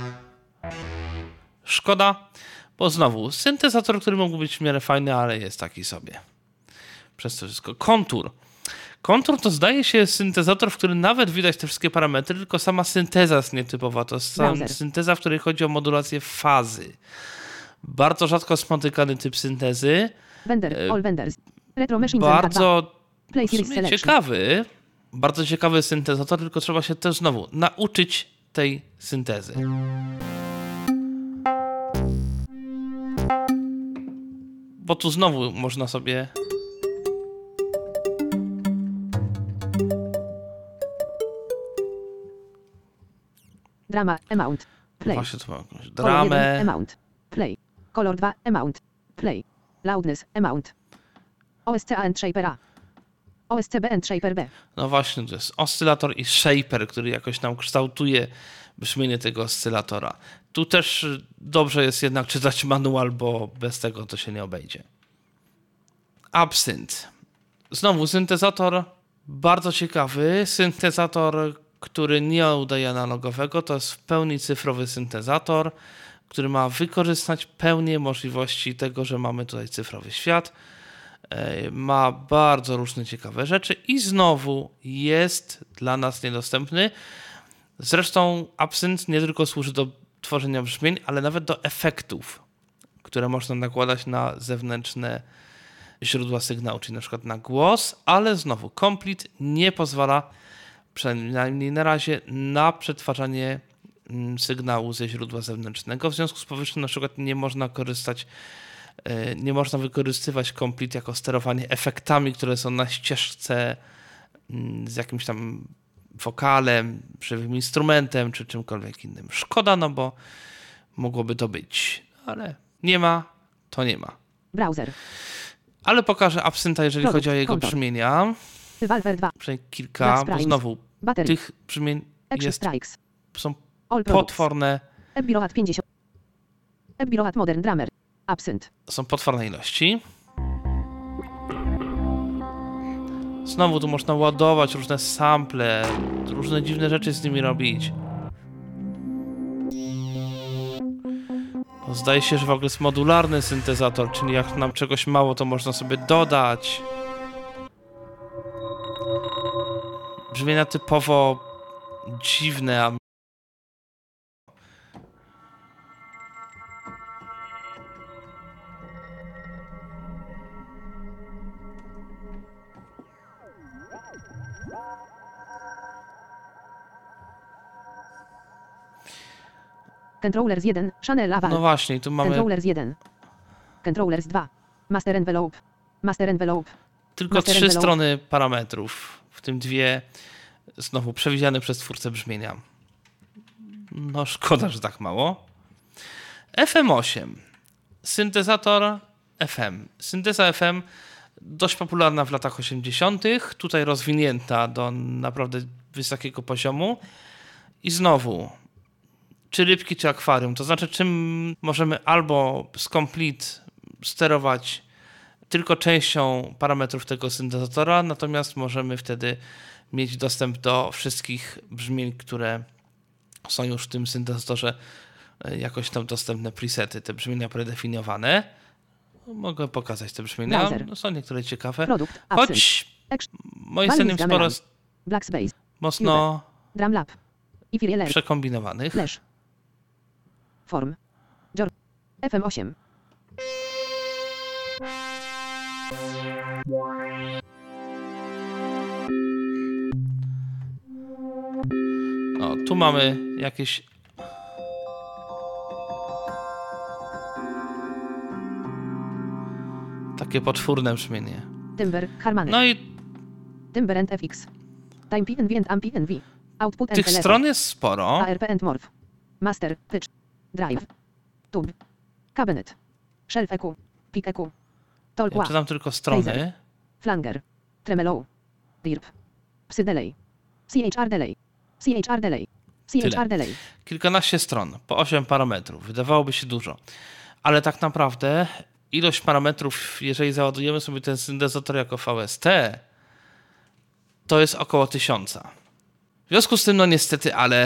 Szkoda, bo znowu syntezator, który mógł być w miarę fajny, ale jest taki sobie. Przez to wszystko. Kontur. Kontur to zdaje się syntezator, w którym nawet widać te wszystkie parametry, tylko sama synteza jest nietypowa. To jest Browser. synteza, w której chodzi o modulację fazy. Bardzo rzadko spotykany typ syntezy. Vendor, all vendors. Retro machine Zenka 2. Bardzo Play w series sumie selection. ciekawy. Bardzo ciekawy syntezator, tylko trzeba się też znowu nauczyć tej syntezy. Bo tu znowu można sobie... Drama, amount. Play. Właśnie tu mam jakąś Color 1, dramę. amount. Play. Color 2, amount. Play. Loudness, amount. OSC and Shaper A. OSCB and Shaper B. No właśnie, to jest oscylator i shaper, który jakoś nam kształtuje brzmienie tego oscylatora. Tu też dobrze jest jednak czytać manual, bo bez tego to się nie obejdzie. Absynt. Znowu syntezator bardzo ciekawy. Syntezator, który nie udaje analogowego. To jest w pełni cyfrowy syntezator, który ma wykorzystać pełnię możliwości tego, że mamy tutaj cyfrowy świat. Ma bardzo różne ciekawe rzeczy i znowu jest dla nas niedostępny. Zresztą absynt nie tylko służy do tworzenia brzmień, ale nawet do efektów, które można nakładać na zewnętrzne źródła sygnału, czyli na przykład na głos, ale znowu Complete nie pozwala, przynajmniej na razie, na przetwarzanie sygnału ze źródła zewnętrznego. W związku z powyższym na przykład nie można wykorzystywać Complete jako sterowanie efektami, które są na ścieżce z jakimś tam wokalem, żywym instrumentem czy czymkolwiek innym. Szkoda, no bo mogłoby to być, ale nie ma, to nie ma. Browser. Ale pokażę absynta, jeżeli Produkt, chodzi o jego kontor. brzmienia. Valver 2. Przynajmniej kilka, Black bo Sprites. znowu Battery. tych brzmień Action jest, Strikes. są All products. potworne, Ebbirohat 50. Ebbirohat Modern Drummer. Absent. są potworne ilości. Znowu tu można ładować różne sample, różne dziwne rzeczy z nimi robić. Bo zdaje się, że w ogóle jest modularny syntezator, czyli jak nam czegoś mało, to można sobie dodać. Brzmienia typowo dziwne, a Controllers 1. Channel Aval. no właśnie, tu mamy Controllers 1. Controllers 2. Master Envelope. Master Envelope. tylko Master 3 envelope. strony parametrów, w tym 2 znowu przewidziane przez twórcę brzmienia. No szkoda, że tak mało. FM8. Syntezator FM. Synteza FM dość popularna w latach 80. Tutaj rozwinięta do naprawdę wysokiego poziomu. I znowu, czy rybki, czy akwarium. To znaczy, czym możemy albo z Complete sterować tylko częścią parametrów tego syntezatora, natomiast możemy wtedy mieć dostęp do wszystkich brzmień, które są już w tym syntezatorze jakoś tam dostępne presety, te brzmienia predefiniowane. Mogę pokazać te brzmienia, Browser. no, są niektóre ciekawe. Produkt. Absent. Choć Action. moim Values zdaniem sporo Gamelan. jest Black Space. mocno Drum Lab. Ifir Alert. przekombinowanych. Flash. Form. George. FM8. O, tu mamy jakieś takie poczwórne brzmienie. Timber. Harmony. No i Timber and FX. Time PNV and AMP PNV. Output and Tych telephone. stron jest sporo. ARP and morph. Master, pitch. Drive. Tube. Cabinet. Shelf EQ. Pick EQ. Talk Ja WA. czytam tylko strony. Laser. Flanger. Tremolo. DIRP. Psy delay. CHR delay. CHR delay. CHR Tyle. delay. Kilkanaście stron, po 8 parametrów. Wydawałoby się dużo. Ale tak naprawdę ilość parametrów, jeżeli załadujemy sobie ten syntezator jako VST, to jest około 1000. W związku z tym, no niestety, ale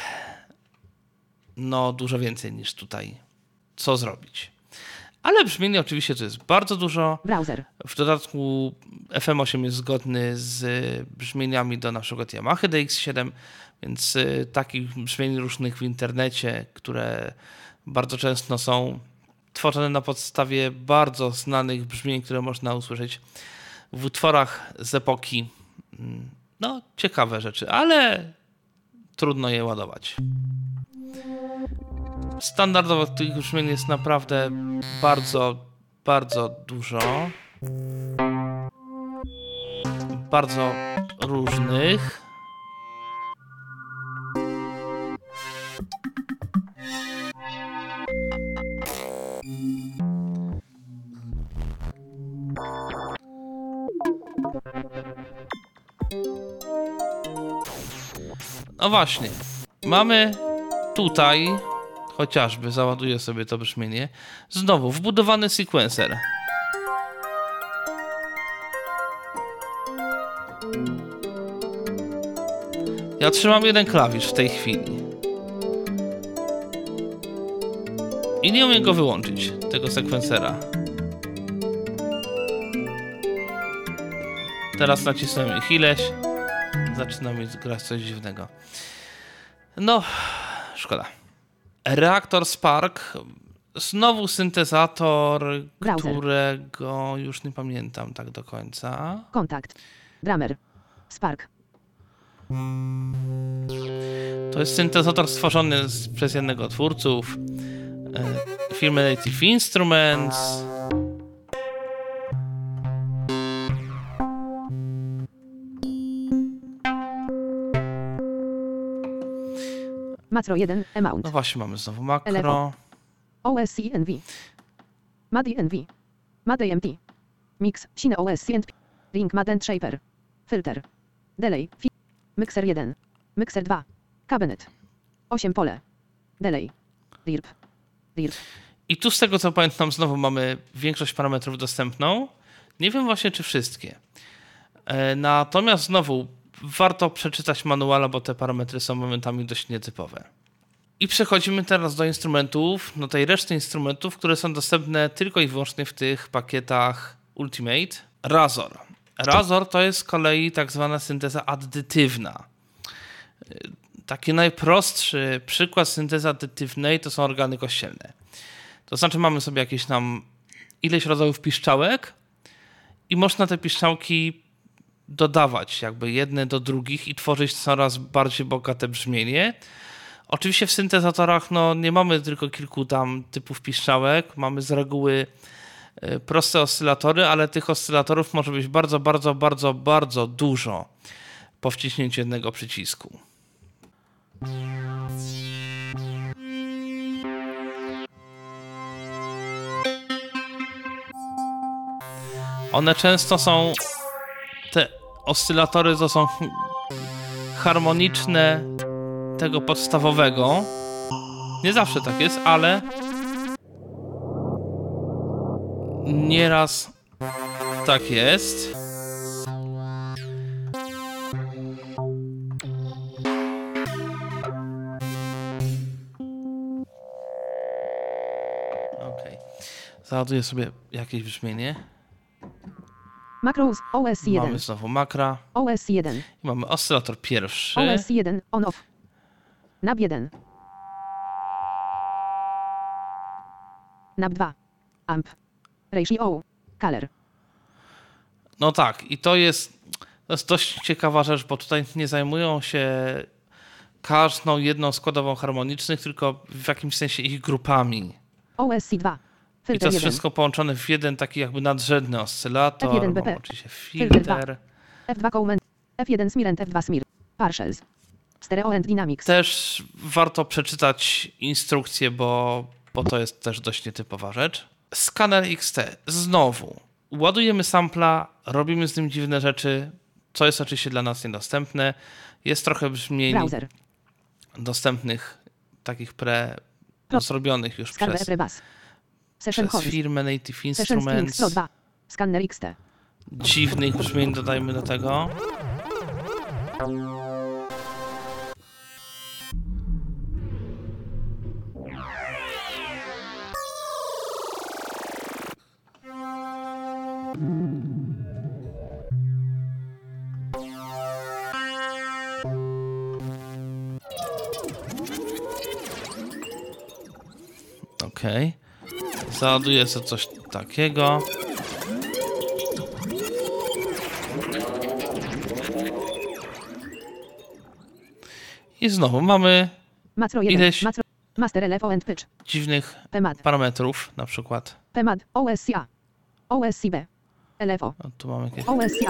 no dużo więcej niż tutaj. Co zrobić? Ale brzmienie oczywiście to jest bardzo dużo. Browser. W dodatku FM8 jest zgodny z brzmieniami do na przykład Yamaha DX7, więc takich brzmień różnych w internecie, które bardzo często są tworzone na podstawie bardzo znanych brzmień, które można usłyszeć w utworach z epoki. No, ciekawe rzeczy, ale trudno je ładować. Standardowo tych brzmień jest naprawdę bardzo, bardzo dużo. Bardzo różnych. No właśnie. Mamy tutaj, chociażby załaduję sobie to brzmienie, znowu wbudowany sequencer. Ja trzymam jeden klawisz w tej chwili. I nie umiem go wyłączyć, tego sekwencera. Teraz nacisnąłem ileś. Zaczyna mi grać coś dziwnego. No, szkoda. Reaktor Spark. Znowu syntezator, Browser. którego już nie pamiętam tak do końca. Kontakt. Drummer. Spark. To jest syntezator stworzony przez jednego twórców firmy Native Instruments. Macro 1. Amount. No właśnie, mamy znowu makro. Elevo. OSC NV. MADI NV. MAD AMT. Mix. Sine OSC and Ring Mad and Shaper. Filter. Delay. Mixer 1. Mixer 2. Cabinet. 8 pole. Delay. DIRP. DIRP. I tu z tego co pamiętam znowu mamy większość parametrów dostępną. Nie wiem właśnie czy wszystkie. Natomiast znowu warto przeczytać manuala, bo te parametry są momentami dość nietypowe. I przechodzimy teraz do instrumentów, no tej reszty instrumentów, które są dostępne tylko i wyłącznie w tych pakietach Ultimate. Razor. Razor to jest z kolei tak zwana synteza addytywna. Taki najprostszy przykład syntezy addytywnej to są organy kościelne. To znaczy mamy sobie jakieś tam ileś rodzajów piszczałek i można te piszczałki dodawać jakby jedne do drugich i tworzyć coraz bardziej bogate brzmienie. Oczywiście w syntezatorach no, nie mamy tylko kilku tam typów piszczałek, mamy z reguły proste oscylatory, ale tych oscylatorów może być bardzo, bardzo, bardzo, bardzo dużo po wciśnięciu jednego przycisku. One często są, te oscylatory to są harmoniczne tego podstawowego. Nie zawsze tak jest, ale nieraz tak jest. Okej. Załaduję sobie jakieś brzmienie. Macros. OSC 1. Mamy znowu makra. OSC 1. I mamy oscylator pierwszy. OSC 1. On off. NAB 1. NAB 2. Amp. Ratio. Color. No tak, i to jest dość ciekawa rzecz, bo tutaj nie zajmują się każdą jedną składową harmonicznych, tylko w jakimś sensie ich grupami. OSC 2. I to Filter jest 1. wszystko połączone w jeden taki jakby nadrzędny oscylator. F1 BP. Mamy oczywiście Filter 2. filtr. F2 Comment. F1 Smear and F2 Smear. Partials. Stereo and Dynamics. Też warto przeczytać instrukcję, bo to jest też dość nietypowa rzecz. Scanner XT. Znowu. Ładujemy sampla, robimy z nim dziwne rzeczy, co jest oczywiście dla nas niedostępne. Jest trochę brzmień Browser. dostępnych, takich zrobionych już Scanner przez Rebus. Session Host. firmę Native Session Strings Instruments. Pro 2. Scanner XT. Dziwnych brzmień dodajmy do tego. Okej. Załaduję sobie coś takiego. I znowu mamy Macro 1. ileś Master LFO and Pitch. dziwnych PMAD. parametrów, na przykład. PMAD. OSCA. OSCB. LFO. O, tu mamy jakieś... OSCA.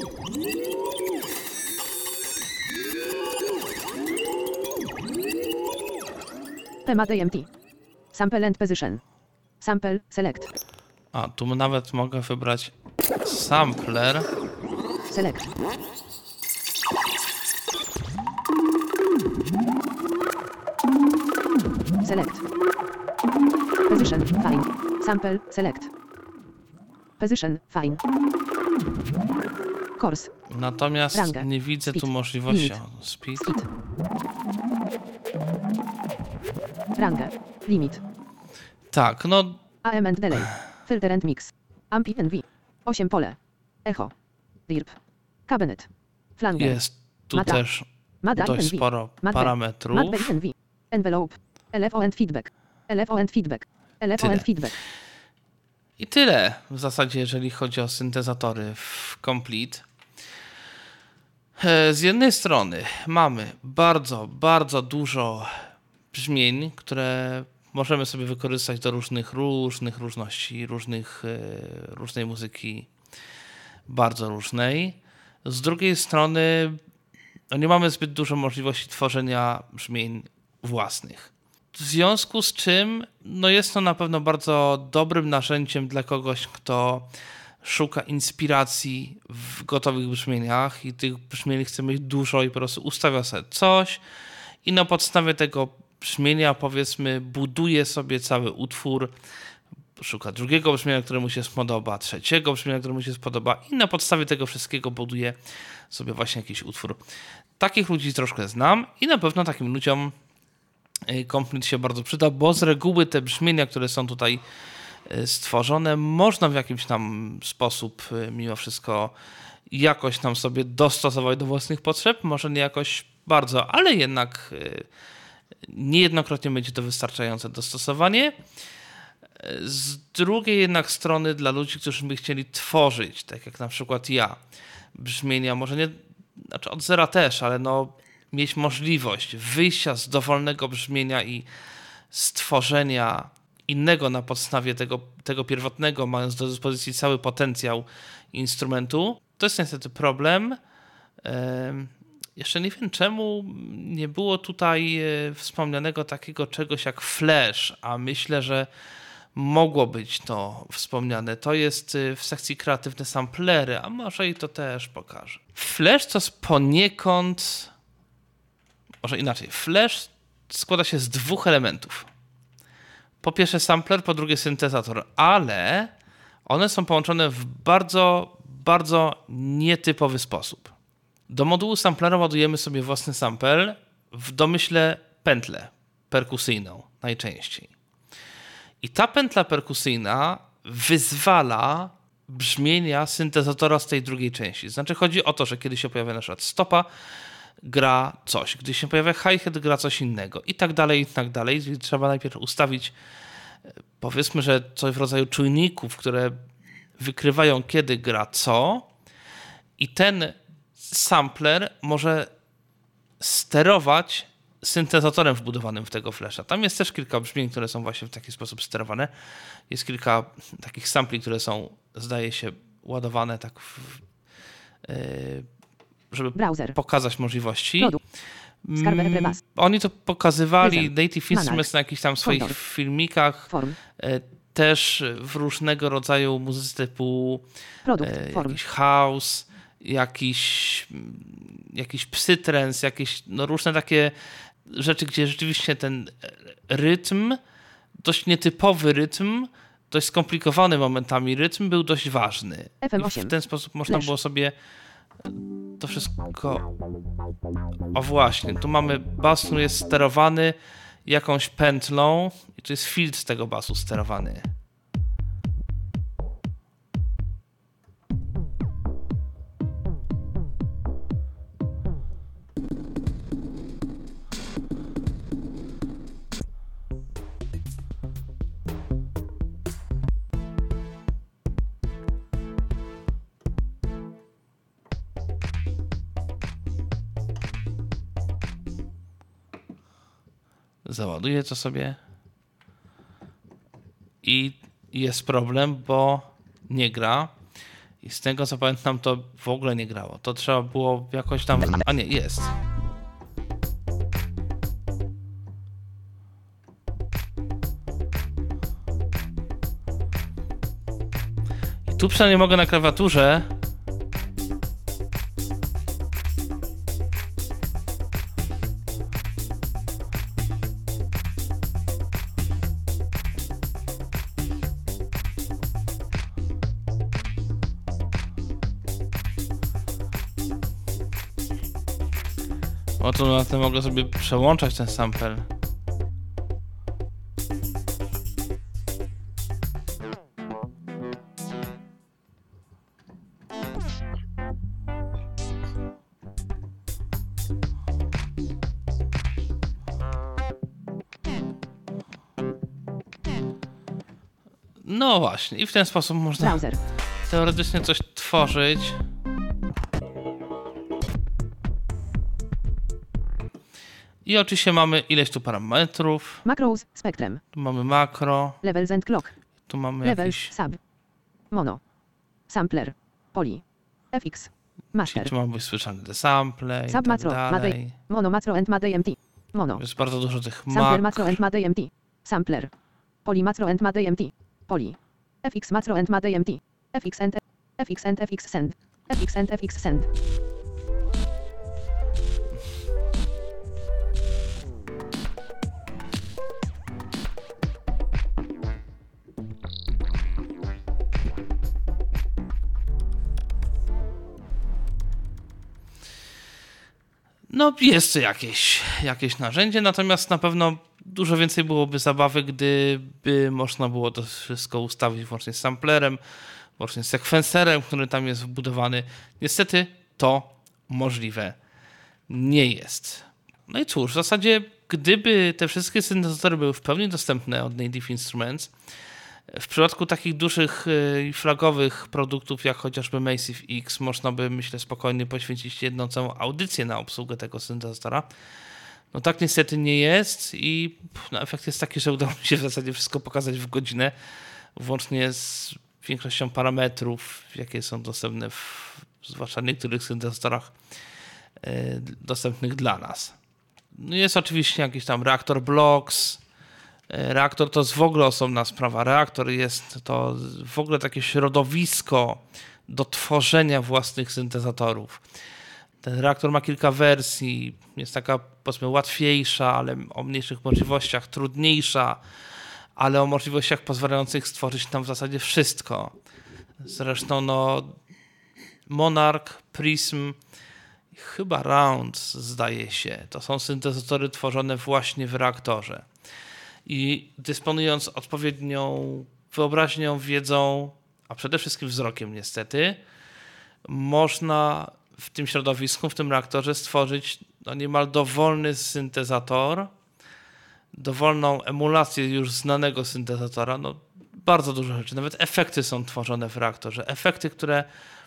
PMAD AMT. Sample and Position. Sample Select. A, tu nawet mogę wybrać sampler. Select. Select. Position. Fine. Sample. Select. Position. Fine. Course. Natomiast Rangę. nie widzę tu Speed. możliwości. Limit. O, speed. Speed. Rangę. Limit. Tak, no AM and Delay. Filter and Mix. Amp i NV. 8 pole. Echo. DIRP. Cabinet. Flanger. jest tu Mata. też MADA dość NV. sporo MAD parametrów. NV. Envelope. LFO and feedback. LFO and feedback. LFO Tyle. and feedback. I tyle w zasadzie, jeżeli chodzi o syntezatory w Complete. Z jednej strony mamy bardzo, bardzo dużo brzmień, które możemy sobie wykorzystać do różnych różności, różnej muzyki, bardzo różnej. Z drugiej strony no nie mamy zbyt dużo możliwości tworzenia brzmień własnych. W związku z czym no jest to na pewno bardzo dobrym narzędziem dla kogoś, kto szuka inspiracji w gotowych brzmieniach i tych brzmień chce mieć dużo i po prostu ustawia sobie coś i na podstawie tego brzmienia, powiedzmy, buduje sobie cały utwór, szuka drugiego brzmienia, które mu się spodoba, trzeciego brzmienia, które mu się spodoba i na podstawie tego wszystkiego buduje sobie właśnie jakiś utwór. Takich ludzi troszkę znam i na pewno takim ludziom Complete się bardzo przyda, bo z reguły te brzmienia, które są tutaj stworzone, można w jakiś tam sposób mimo wszystko jakoś tam sobie dostosować do własnych potrzeb, może nie jakoś bardzo, ale jednak niejednokrotnie będzie to wystarczające dostosowanie. Z drugiej jednak strony dla ludzi, którzy by chcieli tworzyć, tak jak na przykład ja, brzmienia, może nie, znaczy od zera też, ale no mieć możliwość wyjścia z dowolnego brzmienia i stworzenia innego na podstawie tego pierwotnego, mając do dyspozycji cały potencjał instrumentu, to jest niestety problem. Jeszcze nie wiem, czemu nie było tutaj wspomnianego takiego czegoś jak Flash, a myślę, że mogło być to wspomniane. To jest w sekcji kreatywne samplery, a może i to też pokażę. Flash to jest poniekąd, może inaczej, Flash składa się z dwóch elementów. Po pierwsze sampler, po drugie syntezator, ale one są połączone w bardzo, bardzo nietypowy sposób. Do modułu samplera ładujemy sobie własny sample, w domyśle pętlę perkusyjną najczęściej. I ta pętla perkusyjna wyzwala brzmienia syntezatora z tej drugiej części. Znaczy chodzi o to, że kiedy się pojawia na przykład stopa, gra coś. Gdy się pojawia hi-hat, gra coś innego. I tak dalej, i tak dalej. Czyli trzeba najpierw ustawić, powiedzmy, że coś w rodzaju czujników, które wykrywają, kiedy gra co. I ten sampler może sterować syntezatorem wbudowanym w tego flasha. Tam jest też kilka brzmień, które są właśnie w taki sposób sterowane. Jest kilka takich sampli, które są, zdaje się, ładowane tak żeby Browser. pokazać możliwości. Produkt. Skarber Prebas. Oni to pokazywali, Rhythm. Native Instruments, na jakichś tam swoich Folder. filmikach, Form. też w różnego rodzaju muzyce typu Produkt. Form. jakiś house, jakiś psytrance, jakieś różne takie rzeczy, gdzie rzeczywiście ten rytm, dość nietypowy rytm, dość skomplikowany momentami rytm był dość ważny. FM8. I w ten sposób można Flash. było sobie to wszystko... O właśnie, tu mamy bas, który jest sterowany jakąś pętlą i tu jest filtr tego basu sterowany. Załaduję to sobie i jest problem, bo nie gra i z tego co pamiętam to w ogóle nie grało. To trzeba było jakoś tam... A nie, jest. I tu przynajmniej mogę na klawiaturze o to na tym mogę sobie przełączać ten sample. No właśnie, i w ten sposób można Browser. teoretycznie coś tworzyć. I oczywiście mamy ileś tu parametrów. Macros. Spectrum. Tu mamy makro, Levels and clock. tu mamy Levels. jakiś... Sub. Mono. Sampler. Poly. FX. Master. Tu mamy słyszane te sample i Sub tak macro. dalej. Madej. Mono macro and Madej MT. Mono. Jest bardzo dużo tych Sampler mak. macro and Madej MT. Sampler. Poly macro and Madej MT. Poly. FX macro and Madej MT. FX and FX send. FX and FX send. No jest to jakieś narzędzie, natomiast na pewno dużo więcej byłoby zabawy, gdyby można było to wszystko ustawić włącznie z samplerem, włącznie z sekwenserem, który tam jest wbudowany. Niestety to możliwe nie jest. No i cóż, w zasadzie gdyby te wszystkie syntezatory były w pełni dostępne od Native Instruments, w przypadku takich dużych i flagowych produktów jak chociażby Massive X można by, myślę, spokojnie poświęcić jedną całą audycję na obsługę tego syntezatora. No tak niestety nie jest i efekt jest taki, że udało mi się w zasadzie wszystko pokazać w godzinę, włącznie z większością parametrów, jakie są dostępne zwłaszcza w niektórych syntezatorach dostępnych dla nas. No jest oczywiście jakiś tam reaktor blocks. Reaktor to jest w ogóle osobna sprawa. Reaktor jest to w ogóle takie środowisko do tworzenia własnych syntezatorów. Ten reaktor ma kilka wersji, jest taka powiedzmy łatwiejsza, ale o mniejszych możliwościach, trudniejsza, ale o możliwościach pozwalających stworzyć tam w zasadzie wszystko. Zresztą Monarch, Prism, chyba Round zdaje się, to są syntezatory tworzone właśnie w reaktorze. I dysponując odpowiednią wyobraźnią, wiedzą, a przede wszystkim wzrokiem niestety, można w tym środowisku, w tym reaktorze stworzyć niemal dowolny syntezator, dowolną emulację już znanego syntezatora. Bardzo dużo rzeczy, nawet efekty są tworzone w reaktorze. Efekty, które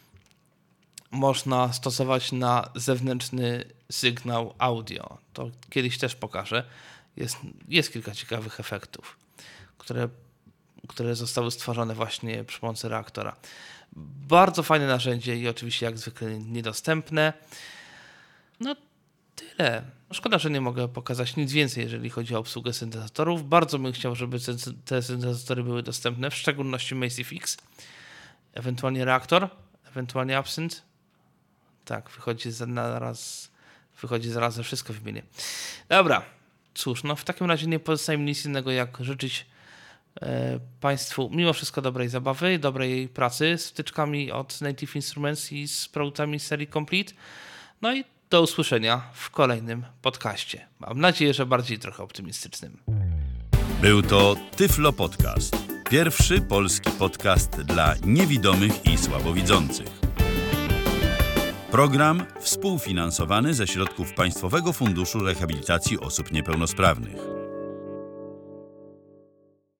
można stosować na zewnętrzny sygnał audio. To kiedyś też pokażę. Jest kilka ciekawych efektów, które zostały stworzone właśnie przy pomocy reaktora. Bardzo fajne narzędzie i oczywiście jak zwykle niedostępne. No tyle. Szkoda, że nie mogę pokazać nic więcej, jeżeli chodzi o obsługę syntezatorów. Bardzo bym chciał, żeby te syntezatory były dostępne, w szczególności Massive X, ewentualnie Reaktor, ewentualnie Absint. Tak, wychodzi zaraz, że wszystko wymienię. Dobra, cóż, no w takim razie nie pozostaje mi nic innego, jak życzyć Państwu mimo wszystko dobrej zabawy, dobrej pracy z wtyczkami od Native Instruments i z produktami z serii Complete. No i do usłyszenia w kolejnym podcaście. Mam nadzieję, że bardziej trochę optymistycznym. Był to Tyflo Podcast. Pierwszy polski podcast dla niewidomych i słabowidzących. Program współfinansowany ze środków Państwowego Funduszu Rehabilitacji Osób Niepełnosprawnych.